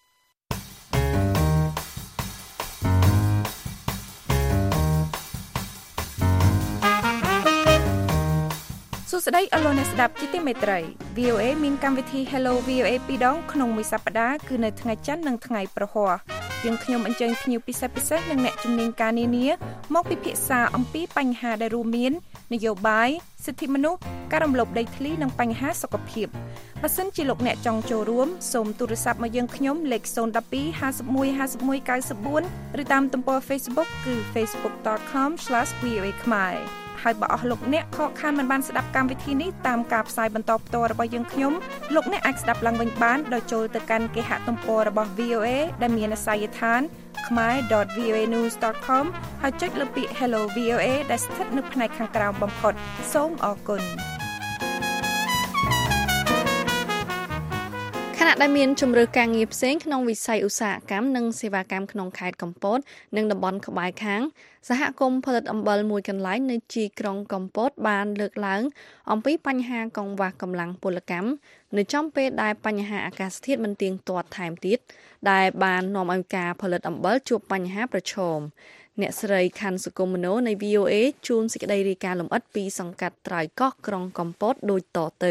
សួស្តីអស់លោកអ្នកស្ដាប់ជាទីមេត្រី VOA មានកម្មវិធី Hello VOA 2ដងក្នុងមួយសប្តាហ៍គឺនៅថ្ងៃច័ន្ទនិងថ្ងៃប្រហ័សយើងខ្ញុំអញ្ជើញភ្ញៀវពិសេសនិងអ្នកជំនាញការនានាមកពិភាក្សាអំពីបញ្ហាដែលរួមមាននយោបាយសិទ្ធិមនុស្សការរំលោភដីធ្លីនិងបញ្ហាសុខភាពបើសិនជាលោកអ្នកចង់ចូលរួមសូមទូរស័ព្ទមកយើងខ្ញុំលេខ012 51 51 94ឬតាមទំព័រ Facebook គឺ facebook.com/voa ខ្មែរហើយបើអស់លោកអ្នកខកខានមិនបានស្ដាប់កម្មវិធីនេះតាមការផ្សាយបន្តផ្ទាល់របស់យើងខ្ញុំលោកអ្នកអាចស្ដាប់ឡើងវិញបានដោយចូលទៅកាន់គេហទំព័ររបស់ VOA ដែលមានអាសយដ្ឋាន khmer.voanews.com ហើយចុចលើពាក្យ Hello VOA ដែលស្ថិតនៅផ្នែកខាងក្រោមបំផុតសូមអរគុណខណៈដែលមានជំរឿការងារផ្សេងក្នុងវិស័យឧស្សាហកម្មនិងសេវាកម្មក្នុងខេត្តកំពតនិងតំបន់ក្បែរខាងសហគមន៍ផលិតអំបិលមួយកន្លែងនៅជីក្រុងកំពតបានលើកឡើងអំពីបញ្ហាកង្វះកម្លាំងពលកម្មនៅចំពេលដែលបញ្ហាអាកាសធាតុមិនទៀងទាត់ថែមទៀតដែលបាននាំឲ្យការផលិតអំបិលជួបបញ្ហាប្រឈមអ្នកស្រីខាន់សុគមនោនៃ VOA ជួនសេចក្តីរាយការណ៍លម្អិតពីសង្កាត់ត្រើយកោះក្រុងកំពតដូចតទៅ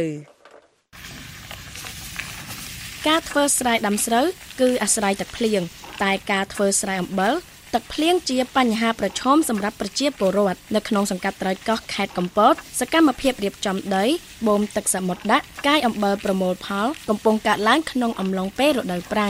ការធ្វើស្រែដាំស្រូវគឺអាស្រ័យទឹកភ្លៀងតែការធ្វើស្រែអំបិលទឹកភ្លៀងជាបញ្ហាប្រឈមសម្រាប់ប្រជាពលរដ្ឋនៅក្នុងសង្កាត់ត្រើយកោះខេត្តកំពតសកម្មភាពរៀបចំដីបូមទឹកសមុទ្រដាក់កាយអំបិលប្រមូលផលកំពុងកើតឡើងក្នុងអំឡុងពេលរដូវប្រាំង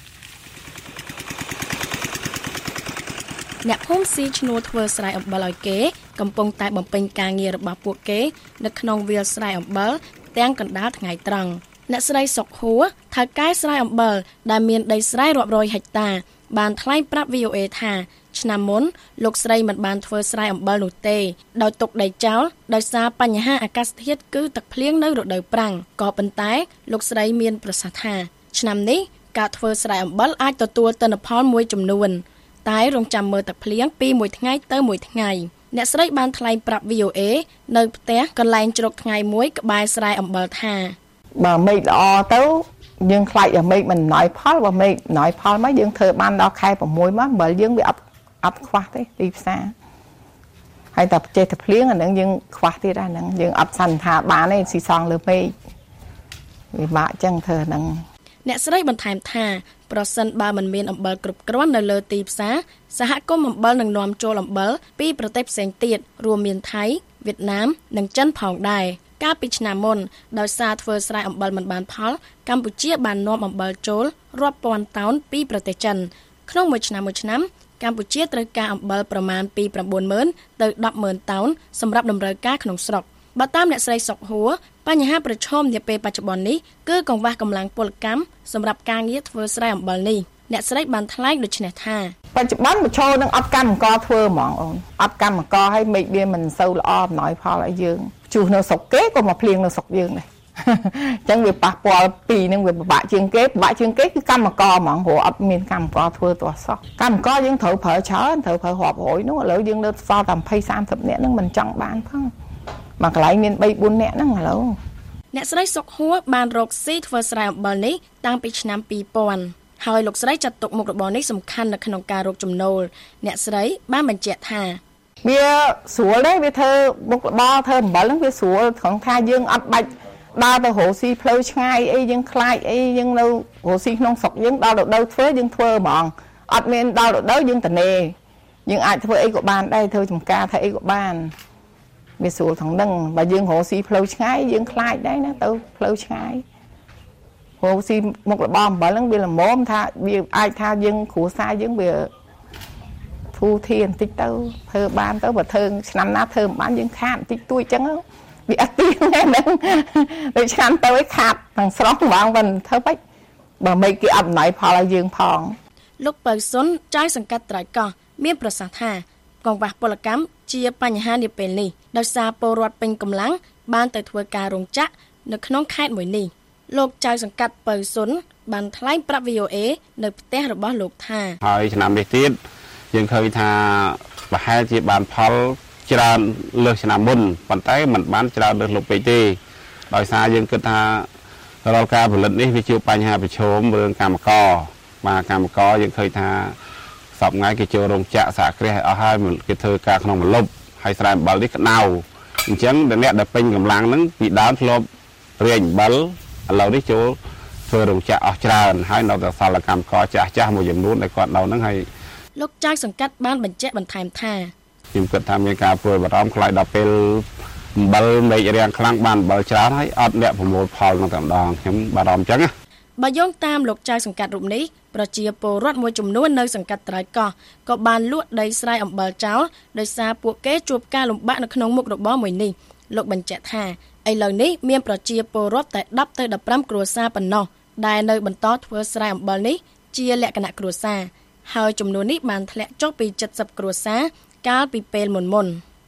អ្នកភូមិស៊ីឈ្នួលធ្វើស្រែអំបិលឲ្យគេកំពុងតែបំពេញការងាររបស់ពួកគេនៅក្នុងវាលស្រែអំបិលទាំងកណ្ដាលថ្ងៃត្រង់អ្នកស្រីសុកហួរថៅកែស្រែអំបិលដែលមានដីស្រែរាប់រយហិកតាបានថ្លែងប្រាប់ VOA ថាឆ្នាំមុនលោកស្រីមិនបានធ្វើស្រែអំបិលនោះទេដោយទុកដីចោលដោយសារបញ្ហាអាកាសធាតុគឺទឹកភ្លៀងនៅរដូវប្រាំងក៏ប៉ុន្តែលោកស្រីមានប្រសាសន៍ថាឆ្នាំនេះការធ្វើស្រែអំបិលអាចទទួលទិន្នផលមួយចំនួនតែរងចាំមើលទឹកភ្លៀងពីមួយថ្ងៃទៅមួយថ្ងៃអ្នកស្រីបានថ្លែងប្រាប់ VOA នៅផ្ទះកន្លែងជ្រកថ្ងៃមួយក្បែរស្រែអំបិលថាបើមេឃល្អទៅយើងខ្លាចឲ្យមេឃមិនអំណោយផលបើមេឃអំណោយផលមកយើងធ្វើបានដល់ខែ6មកអំបិលយើងវាអត់ខ្វះទេទីផ្សារហើយតែចេះតែភ្លៀងអានឹងយើងខ្វះទៀតអានឹងយើងអត់សន្និដ្ឋានបានទេស៊ីសងលើមេឃវាបាក់ចឹងធ្វើហ្នឹងអ្នកស្រីបន្ថែមថាប្រសិនបើមិនមានអំបិលគ្រប់គ្រាន់នៅលើទីផ្សារសហគមន៍អំបិលនឹងនាំចូលអំបិលពីប្រទេសផ្សេងទៀតរួមមានថៃវៀតណាមនិងចិនផងដែរកាលពីឆ្នាំមុនដោយសារធ្វើស្រែអំបិលមិនបានផលកម្ពុជាបាននាំអំបិលចូលរាប់ពាន់តោនពីប្រទេសចិនក្នុងមួយឆ្នាំកម្ពុជាត្រូវការអំបិលប្រមាណពី 90000 ទៅ 100000 តោនសម្រាប់តម្រូវការក្នុងស្រុកបើតាមអ្នកស្រីសុកហួរបញ្ហាប្រឈមនាពេលបច្ចុប្បន្ននេះគឺកង្វះកម្លាំងពលកម្មសម្រាប់ការងារធ្វើស្រែអំបិលនេះអ្នកស្រីបានថ្លែងដូចនេះថាបច្ចុប្បន្នមឈរនឹងអត់កម្មករធ្វើហ្មងអូនអត់កម្មករឲ្យមេឃវាមិនសូវល្អអំណោយផលឲ្យយើងជួសនៅស្រុកគេក៏មកភ្លៀងនៅស្រុកយើងដែរអញ្ចឹងវាប៉ះពាល់ពីរនឹងវាពិបាកជាងគេគឺកម្មករហ្មងព្រោះអត់មានកម្មករធ្វើទាស់សោះកម្មករយើងត្រូវប្រើច្រើនត្រូវប្រើរាប់រយនោះឥឡូវយើងនៅសល់តែ20-30នាក់ហ្នឹងមិនចង់បានផងមកកន្លែងមាន3-4នាក់ហ្នឹងឥឡូវអ្នកស្រីសុកហួរបានរកស៊ីធ្វើស្រែអំបិលនេះតាំងពីឆ្នាំ2000ហើយលោកស្រីចាត់ទុកមុខរបរនេះសំខាន់នៅក្នុងការរកចំណូលអ្នកស្រីបានបញ្ជាក់ថាវាស្រួលដែរវាធ្វើមុខរបរធ្វើអំបិលហ្នឹងវាស្រួលត្រង់ថាយើងអត់បាច់ដើរទៅរកស៊ីផ្លូវឆ្ងាយអីយើងខ្លាចអីយើងនៅរកស៊ីក្នុងស្រុកយើងដល់រដូវធ្វើយើងធ្វើហ្មងអត់មានដល់រដូវយើងត្នេយើងអាចធ្វើអីក៏បានដែរធ្វើចំការធ្វើអីក៏បានវាស្រួលថងហ្នឹងបើយើងរកស៊ីផ្លូវឆ្ងាយយើងខ្លាចដែរណាទៅផ្លូវឆ្ងាយរកស៊ីមុខរបរអំបិលហ្នឹងវាល្មមថាវាអាចថាយើងគ្រួសារយើងវាធូរធានបន្តិចទៅធ្វើបានទៅបើធ្វើឆ្នាំណាធ្វើមិនបានយើងខាតបន្តិចតួចចឹងវាអត់ទៀងហ្នឹងដូចឆ្នាំទៅឲ្យខាតទាំងស្រុងហ្មងមិនធ្វើបាច់បើមិនគេអត់អំណោយផលឲ្យយើងផងលោកពៅសុនចៅសង្កាត់ត្រើយកោះមានប្រសាសន៍ថាកង្វះពលកម្មជាបញ្ហានាពេលនេះដោយសារពលរដ្ឋពេញកម្លាំងបានទៅធ្វើការរោងចក្រនៅក្នុងខេត្តមួយនេះលោកចៅសង្កាត់ពៅសុនបានថ្លែងប្រាប់ VOA នៅផ្ទះរបស់លោកថាហើយឆ្នាំនេះទៀតយើងឃើញថាប្រហែលជាបានផលច្រើនលើសឆ្នាំមុនប៉ុន្តែมันបានច្រើនលើសលោកពេកទេដោយសារយើងគិតថារាល់ការផលិតនេះវាជួបបញ្ហាប្រឈមរឿងកម្មករបាទកម្មករយើងឃើញថាសពថ្ងៃគេចូលរោងចក្រសហគ្រាសអស់ហើយគេធ្វើការក្នុងម្លប់ហើយស្រែអំបិលនេះក្តៅអញ្ចឹងអ្នកដែលពេញកម្លាំងហ្នឹងពីដើមធ្លាប់រៀនអំបិលឥឡូវនេះចូលធ្វើរោងចក្រអស់ច្រើនហើយនៅតែសល់កម្មករចាស់មួយចំនួនដែលគាត់នៅហ្នឹងហើយលោកចៅសង្កាត់បានបញ្ជាក់បន្ថែមថាខ្ញុំគិតថាមានការព្រួយបារម្ភខ្លាចដល់ពេលអំបិលមេឃរាំងខ្លាំងបានអំបិលច្រើនហើយអត់អ្នកប្រមូលផលនៅតែម្ដងខ្ញុំបារម្ភអញ្ចឹងណាបើយោងតាមលោកចៅសង្កាត់រូបនេះប្រជាពលរដ្ឋមួយចំនួននៅសង្កាត់ត្រើយកោះក៏បានលក់ដីស្រែអំបិលចោលដោយសារពួកគេជួបការលំបាកនៅក្នុងមុខរបរមួយនេះលោកបញ្ជាក់ថាឥឡូវនេះមានប្រជាពលរដ្ឋតែ10ទៅ15គ្រួសារប៉ុណ្ណោះដែលនៅបន្តធ្វើស្រែអំបិលនេះជាលក្ខណៈគ្រួសារហើយចំនួននេះបានធ្លាក់ចុះពី70គ្រួសារកាលពីពេលមុន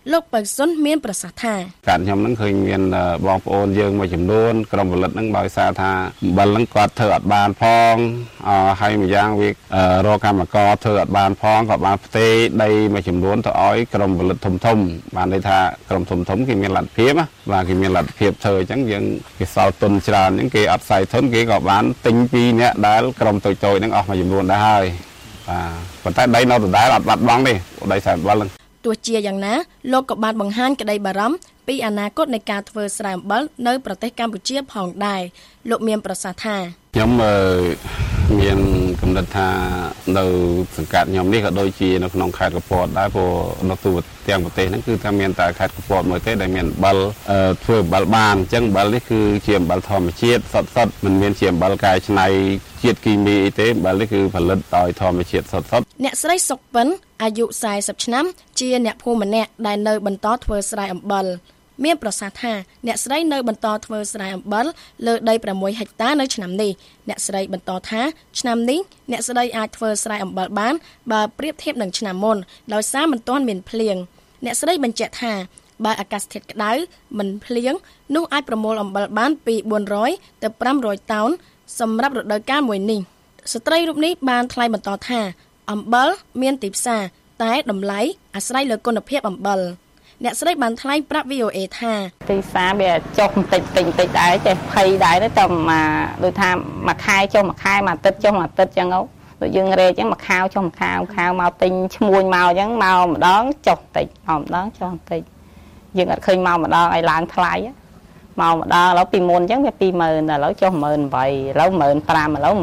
លោកបើសុនមានប្រសាសន៍ថាការខ្ញុំនឹងឃើញមានបងប្អូនយើងមួយចំនួនក្រុមផលិតនឹងដោយសារថាអំបិលនឹងគាត់ធ្វើអត់បានផងហើយម្យ៉ាងវារកកម្មករធ្វើអត់បានផងក៏បានផ្ទេរដីមួយចំនួនទៅឲ្យក្រុមផលិតធំបានន័យថាក្រុមធំគេមានលទ្ធភាពបាទគេមានលទ្ធភាពធ្វើអញ្ចឹងយើងគេសល់ទុនច្រើនអញ្ចឹងគេអត់ផ្សាយទុនគេក៏បានទិញពីអ្នកដែលក្រុមតូចៗហ្នឹងអស់មួយចំនួនដែរហើយបាទប៉ុន្តែដីនៅដដែលអត់បាត់បង់ទេដីស្រែអំបិលហ្នឹងទោះជាយ៉ាងណាលោកក៏បានបង្ហាញក្តីបារម្ភពីអនាគតនៃការធ្វើស្រែអំបិលនៅប្រទេសកម្ពុជាផងដែរលោកមានប្រសាសន៍ថាខ្ញុំមានកំណត់ថានៅសង្កាត់ខ្ញុំនេះក៏ដូចជានៅក្នុងខេត្តកពតដែរព្រោះនៅទូទាំងប្រទេសហ្នឹងគឺថាមានតែខេត្តកពតមួយទេដែលមានអំបិលធ្វើអំបិលបានអញ្ចឹងអំបិលនេះគឺជាអំបិលធម្មជាតិសុទ្ធមិនមានជាអំបិលកែច្នៃជាតិគីមីអីទេអំបិលនេះគឺផលិតដោយធម្មជាតិសុទ្ធអ្នកស្រីសុកប៉ិនអាយុ40ឆ្នាំជាអ្នកភូមិម្នាក់ដែលនៅបន្តធ្វើស្រែអំបិលមានប្រសាសន៍ថាអ្នកស្រីនៅបន្តធ្វើស្រែអំបិលលើដី6ហិកតានៅឆ្នាំនេះអ្នកស្រីបន្តថាឆ្នាំនេះអ្នកស្រីអាចធ្វើស្រែអំបិលបានបើប្រៀបធៀបនឹងឆ្នាំមុនដោយសារមិនទាន់មានភ្លៀងអ្នកស្រីបញ្ជាក់ថាបើអាកាសធាតុក្តៅមិនភ្លៀងនោះអាចប្រមូលអំបិលបានពី400ទៅ500តោនសម្រាប់រដូវកាលមួយនេះស្ត្រីរូបនេះបានថ្លែងបន្តថាអំបិលមានទីផ្សារតែតម្លៃអាស្រ័យលើគុណភាពអំបិលអ្នកស្រីបានថ្លែងប្រាប់ VOA ថាទីផ្សារវាចុះបន្តិចដែរចេះភ័យដែរតែមកដូចថាមួយខែចុះមួយខែមួយអាទិត្យចុះមួយអាទិត្យចឹងដូចយើងរែកចឹងមួយខែចុះមួយខែមកទិញឈ្មួញមកចឹងមកម្ដងចុះបន្តិចម្ដងចុះបន្តិចយើងអត់ឃើញមកម្ដងឲ្យឡើងថ្លៃមកម្ដងឥឡូវពីមុនចឹងវា 20000 ឥឡូវចុះ 18000 ឥឡូវ 15000 ឥឡូវ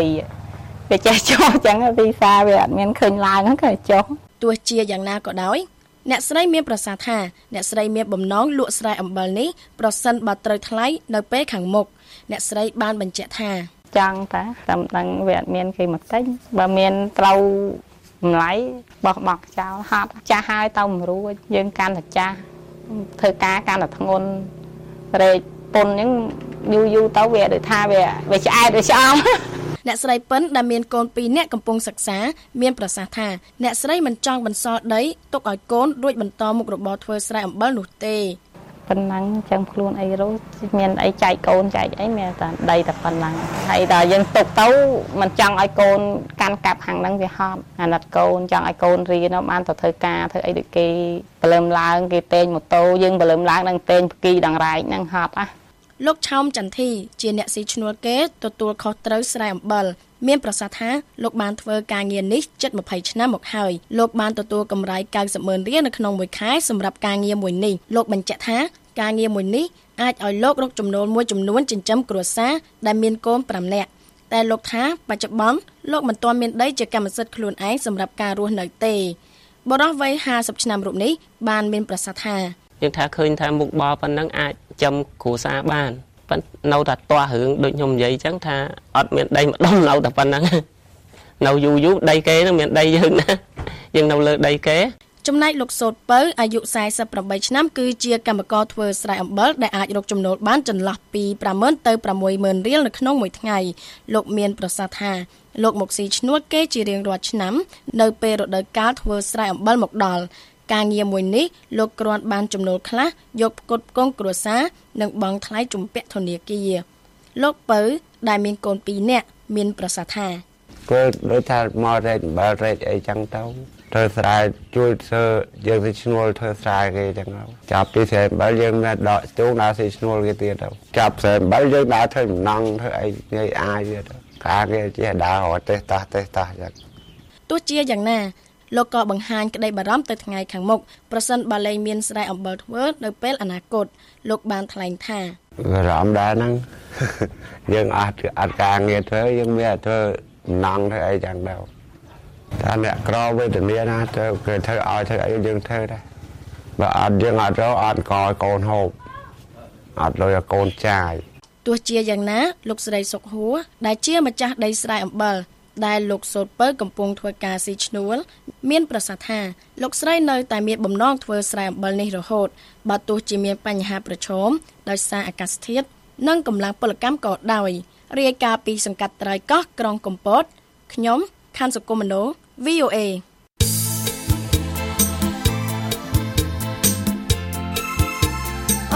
12000 វាចេះចុះចឹងទីផ្សារវាអត់មានឃើញឡើងហ្នឹងគឺចុះទោះជាយ៉ាងណាក៏ដោយអ្នកស្រីមានប្រសាសន៍ថាអ្នកស្រីមានបំណងលក់ស្រែអំបិលនេះប្រសិនបើត្រូវថ្លៃនៅពេលខាងមុខអ្នកស្រីបានបញ្ជាក់ថាចង់តាតាមដឹងវាអត់មានគេមកទិញបើមានត្រូវតម្លៃបោះបង់ចោលហត់ចាស់ហើយទៅមិនរួចយើងកាន់តែចាស់ធ្វើការកាន់តែធ្ងន់រែកពុនអញ្ចឹងយូរទៅវាដូចថាវាឆ្អែតវាឆ្អល់អ្នកស្រីប៉ិនដែលមានកូន2នាក់កំពុងសិក្សាមានប្រសាសន៍ថាអ្នកស្រីមិនចង់បន្សល់ដីទុកឲ្យកូនរួចបន្តមុខរបរធ្វើស្រែអំបិលនោះទេប៉ុណ្ណឹងចឹងខ្លួនអីរស់មានអីចែកកូនចែកអីមានតែដីតែប៉ុណ្ណឹងហើយដល់យើងទុកទៅមិនចង់ឲ្យកូនកាន់កាប់ខាងហ្នឹងវាហត់អាណិតកូនចង់ឲ្យកូនរៀនបានទៅធ្វើការធ្វើអីដូចគេបលឹមឡើងគេតេញម៉ូតូយើងបលឹមឡើងនឹងតេញផ្គីដងរែកហ្នឹងហត់លោកឆោមចន្ទធីជាអ្នកស៊ីឈ្នួលគេទទួលខុសត្រូវស្រែអំបិលមានប្រសាសន៍ថាលោកបានធ្វើការងារនេះជិត20ឆ្នាំមកហើយលោកបានទទួលកម្រៃ900,000 រៀលនៅក្នុងមួយខែសម្រាប់ការងារមួយនេះលោកបញ្ជាក់ថាការងារមួយនេះអាចឲ្យលោករកចំណូលមួយចំនួនចិញ្ចឹមគ្រួសារដែលមានកូន5នាក់តែលោកថាបច្ចុប្បន្នលោកមិនទាន់មានដីជាកម្មសិទ្ធិខ្លួនឯងសម្រាប់ការរស់នៅទេបរិះវ័យ50ឆ្នាំរូបនេះបានមានប្រសាសន៍ថាយើងថាឃើញថាមុខបរប៉ុណ្ណឹងអាចចំគ្រួសារបានប៉ុន្តែនៅតែទាស់រឿងដូចខ្ញុំនិយាយអញ្ចឹងថាអត់មានដីម្ដុំនៅតែប៉ុណ្ណឹងនៅយូរដីគេនឹងមានដីយើងណាយើងនៅលើដីគេចំណែកលោកសូតពៅអាយុ48ឆ្នាំគឺជាកម្មករធ្វើស្រែអំបិលដែលអាចរកចំណូលបានចន្លោះពី50000ទៅ60000រៀលនៅក្នុងមួយថ្ងៃលោកមានប្រសាសន៍ថាលោកមកស៊ីឈ្នួលគេជារៀងរាល់ឆ្នាំនៅពេលរដូវកាលធ្វើស្រែអំបិលមកដល់ការងារមួយនេះលោកគ្រាន់បានចំណូលខ្លះយកផ្គត់ផ្គង់គ្រួសារនិងបង់ថ្លៃជំពាក់ធនាគារលោកពៅដែលមានកូន2នាក់មានប្រសាសន៍ថាគឺដូចថាមករែកអំបិលរែកអីចឹងទៅធ្វើស្រែជួយធ្វើយើងទៅឈ្នួលធ្វើស្រែគេចឹងចាប់ពីស្រែអំបិលយើងមកដកស្ទូងដល់ទៅឈ្នួលគេទៀតទៅចាប់ស្រែអំបិលយើងដើរធ្វើដំណងធ្វើអីនិយាយអាយទៀតការគេចេះដើររត់ទេតោះចឹងទោះជាយ៉ាងណាលោកក៏បង្ហាញក្តីបារម្ភទៅថ្ងៃខាងមុខប្រសិនបើលែងមានស្រែអំបិលធ្វើនៅពេលអនាគតលោកបានថ្លែងថាបារម្ភដែរហ្នឹងយើងអត់ការងារធ្វើយើងមានធ្វើដំណងធ្វើអីចឹងដែរតែអ្នកក្រវេទនាណាទៅគេធ្វើឲ្យធ្វើអីយើងធ្វើដែរបើអត់យើងអត់រកអត់កកូនហូបអត់លុយឲ្យកូនចាយទោះជាយ៉ាងណាលោកស្រីសុកហួរដែលជាម្ចាស់ដីស្រែអំបិលដែលលោកសូតពៅកំពុងធ្វើការស៊ីឈ្នួលមានប្រសាសន៍ថាលោកស្រីនៅតែមានបំណងធ្វើស្រែអំបិលនេះរហូតបើទោះជាមានបញ្ហាប្រឈមដោយសារអាកាសធាតុនិងកម្លាំងពលកម្មក៏ដោយរាយការណ៍ពីសង្កាត់ត្រៃកោះក្រុងកំពតខ្ញុំខាន់សុគមនោ VOA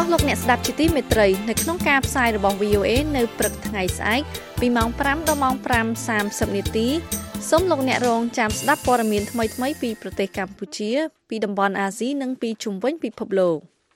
លោកអ្នកស្ដាប់ជាទីមេត្រីនៅក្នុងការផ្សាយរបស់ VOA នៅព្រឹកថ្ងៃស្អែកពីម៉ោង 5 ដល់ម៉ោង 5:30 នាទីសូមលោកអ្នករងចាំស្ដាប់ព័ត៌មានថ្មីៗពីប្រទេសកម្ពុជាពីតំបន់អាស៊ីនិងពីជុំវិញពិភពលោក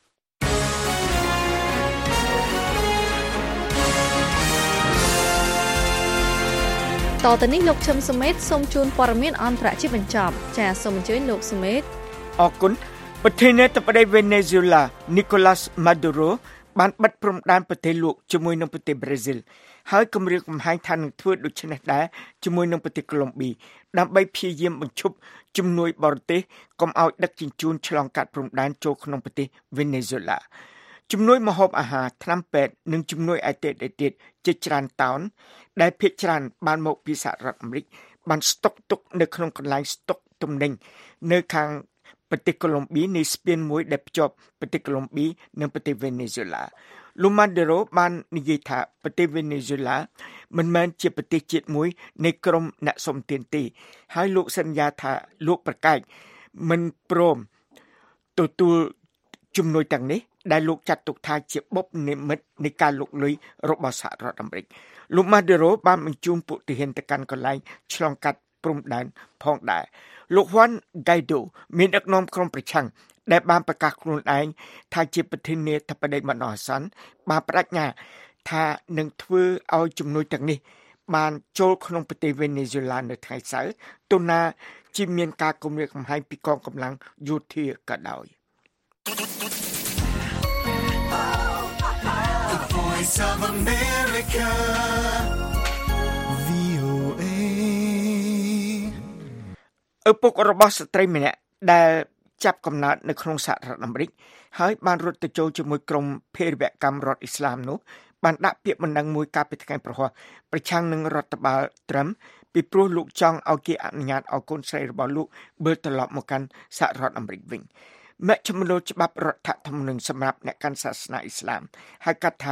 តទៅនេះលោកឈឹមសុមេតសូមជូនព័ត៌មានអន្តរជាតិបញ្ចប់ចាសសូមអញ្ជើញលោកសុមេតអរគុណប្រធានាធិបតីវេណេស៊ុយឡា Nicolas Maduro បានបិទព្រំដែនប្រទេសលោកជាមួយនឹងប្រទេសប្រេស៊ីលហើយគម្រាមកំហែងថានឹងធ្វើដូច្នេះដែរជាមួយនឹងប្រទេសកូឡុំប៊ីដើម្បីព្យាយាមបញ្ឈប់ជំនួយបរទេសកុំឲ្យដឹកជញ្ជូនឆ្លងកាត់ព្រំដែនចូលក្នុងប្រទេសវេណេស៊ុយឡាជំនួយម្ហូបអាហារថ្នាំពេទ្យនិងជំនួយឯទៀតជាច្រើនតោនដែលភាគច្រើនបានមកពីសហរដ្ឋអាមេរិកបានស្តុកទុកនៅក្នុងកន្លែងស្តុកទំនិញនៅខាងប្រទេសកូឡុំប៊ីនៃស្ពានមួយដែលភ្ជាប់ប្រទេសកូឡុំប៊ីនិងប្រទេសវេណេស៊ុយឡាលោកម៉ាឌេរ៉ូបាននិយាយថាប្រទេសវេណេស៊ុយឡាមិនមែនជាប្រទេសជាតិមួយនៃក្រុមអ្នកសុំទានទេហើយលោកសន្យាថាលោកប្រកែកមិនព្រមទទួលជំនួយទាំងនេះដែលលោកចាត់ទុកថាជាបុព្វនិមិត្តនៃការលុកលុយរបស់សហរដ្ឋអាមេរិកលោកម៉ាឌេរ៉ូបានបញ្ជូនពួកទាហានទៅកាន់កន្លែងឆ្លងកាត់ព្រំដែនផងដែរលោកហ៊ុនហ្កៃដូមានដឹកនាំក្រុមប្រឆាំងដែលបានប្រកាសខ្លួនឯងថាជាប្រធានាធិបតីបណ្ដោះអាសន្នបានបដិញ្ញាថានឹងធ្វើឲ្យជំនួយទាំងនេះបានចូលក្នុងប្រទេសវេណេស៊ុយឡានៅថ្ងៃសៅរ៍ទោះណាជាមានការគំរាមកំហែងពីកងកម្លាំងយោធាក៏ដោយ The Voice of America VOA ឪពុករបស់ស្ត្រីម្នាក់ដែលចាប់កំណើតនៅក្នុងសហរដ្ឋអាមេរិកហើយបានរត់ទៅចូលជាមួយក្រុមភេរវកម្មរដ្ឋអ៊ីស្លាមនោះបានដាក់ពាក្យបណ្ដឹងមួយកាលពីថ្ងៃប្រហ័សប្រឆាំងនឹងរដ្ឋបាលត្រឹមពីព្រោះលោកចង់ឲ្យគេអនុញ្ញាតឲ្យកូនស្រីរបស់លោកវិលត្រឡប់មកកាន់សហរដ្ឋអាមេរិកវិញមជ្ឈមណ្ឌលច្បាប់រដ្ឋធម្មនុញ្ញសម្រាប់អ្នកកាន់សាសនាអ៊ីស្លាមហៅកាត់ថា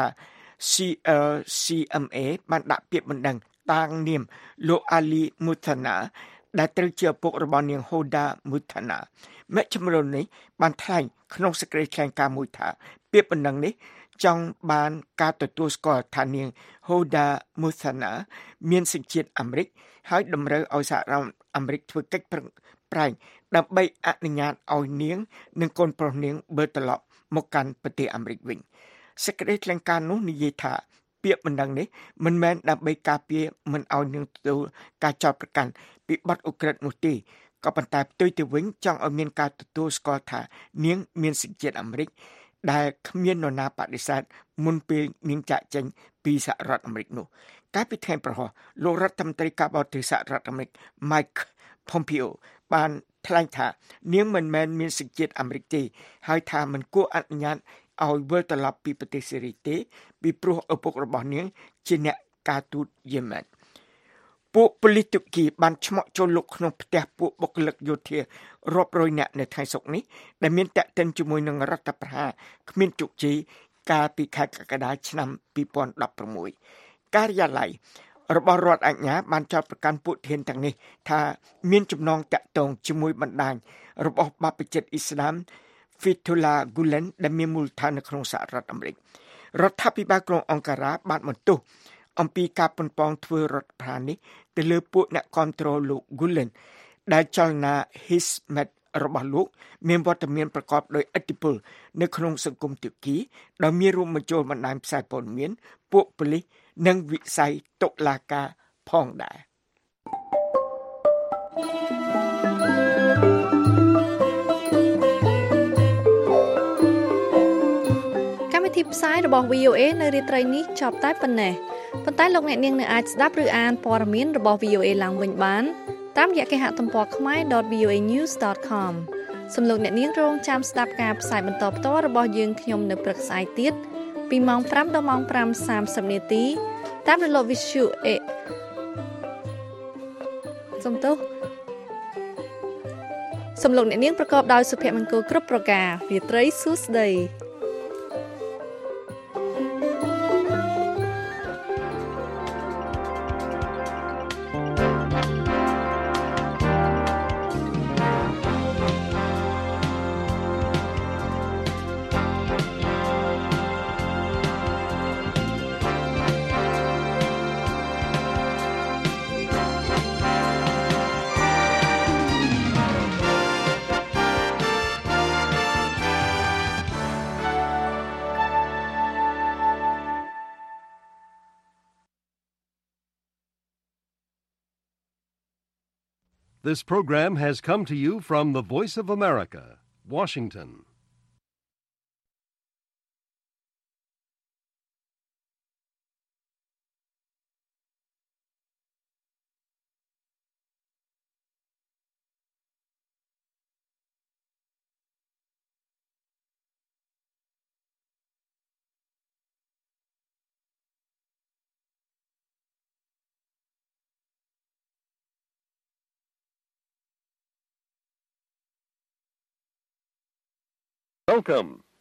CLCMA បានដាក់ពាក្យបណ្ដឹងតាំងនាមលោកអាលីមូថាណាដែលត្រូវជាឪពុករបស់នាងហូដាមូថាណាមជ្ឈមណ្ឌលនេះបានថ្លែងក្នុងសេចក្តីថ្លែងការណ៍មួយថាពាក្យបណ្ដឹងនេះចង់បានការទទួលស្គាល់ថានាងហូដាមូថាណាមានសញ្ជាតិអាមេរិកហើយតម្រូវឲ្យសហរដ្ឋអាមេរិកធ្វើកិច្ចប្រែងដើម្បីអនុញ្ញាតឲ្យនាងនិងកូនប្រុសនាងវិលត្រឡប់មកកាន់ប្រទេសអាមេរិកវិញសេចក្តីថ្លែងការណ៍នោះនិយាយថាពាក្យបណ្ដឹងនេះមិនមែនដើម្បីការពារមិនឲ្យនាងទទួលការចោទប្រកាន់ពីបទឧក្រិដ្ឋនោះទេក៏ប៉ុន្តែផ្ទុយទៅវិញចង់ឲ្យមានការទទួលស្គាល់ថានាងមានសញ្ជាតិអាមេរិកដែលគ្មាននរណាបដិសេធមុនពេលនាងចាកចេញពីសហរដ្ឋអាមេរិកនោះកាលពីថ្ងៃប្រហ័សលោករដ្ឋមន្ត្រីការបរទេសសហរដ្ឋអាមេរិក Mike Pompeo បានថ្លែងថានាងមិនមែនមានសញ្ជាតិអាមេរិកទេហើយថាមិនគួរអនុញ្ញាតឲ្យវិលត្រឡប់ពីប្រទេសសេរីទេពីព្រោះឪពុករបស់នាងជាអ្នកការទូតយេម៉ែនពួកប៉ូលីសទូគីបានឆ្មក់ចូលលុកក្នុងផ្ទះពួកបុគ្គលិកយោធារាប់រយនាក់នៅថ្ងៃសុក្រនេះដែលមានតាក់ទិនជាមួយនឹងរដ្ឋប្រហារគ្មានជោគជ័យកាលពីខែកក្កដាឆ្នាំ2016ការិយាល័យរបស់រដ្ឋអាជ្ញាបានចោទប្រកាន់ពួកធានទាំងនេះថាមានចំណងតាក់ទងជាមួយបណ្ដាញរបស់បព្វជិតអ៊ីស្លាម Fethullah Gulen ដែលមានមូលដ្ឋាននៅក្នុងសហរដ្ឋអាមេរិករដ្ឋាភិបាលក្រុងអង្ការ៉ាបានបន្ទោសអំពីការប៉ុនប៉ងធ្វើរដ្ឋប្រហារនេះទៅលើពួកអ្នកគាំទ្រលោក Gulen ដែលចលនា Hizmet របស់លោកមានវត្តមានប្រកបដោយឥទ្ធិពលនៅក្នុងសង្គមទូគីដោយមានរួមបញ្ចូលបណ្ដាញផ្សាយព័ត៌មានពួកប៉ូលីសនិងវិស័យតុលាការផងដែរកម្មវិធីផ្សាយរបស់ VOA នៅរាត្រីនេះចប់តែប៉ុណ្ណេះប៉ុន្តែលោកអ្នកនាងនៅអាចស្ដាប់ឬអានព័ត៌មានរបស់ VOA ឡើងវិញបានតាមរយៈគេហទំព័រ khmer.voanews.com សូមលោកអ្នកនាងរងចាំស្ដាប់ការផ្សាយបន្តផ្ទាល់របស់យើងខ្ញុំនៅព្រឹកស្អែកទៀតពីម៉ោង 5 ដល់ម៉ោង 5:30 នាទីតាមរលក Visual សូមលោកអ្នកនាងប្រកបដោយសុភមង្គលគ្រប់ប្រការរាត្រីសួស្តី This program has come to you from the Voice of America, Washington. Welcome.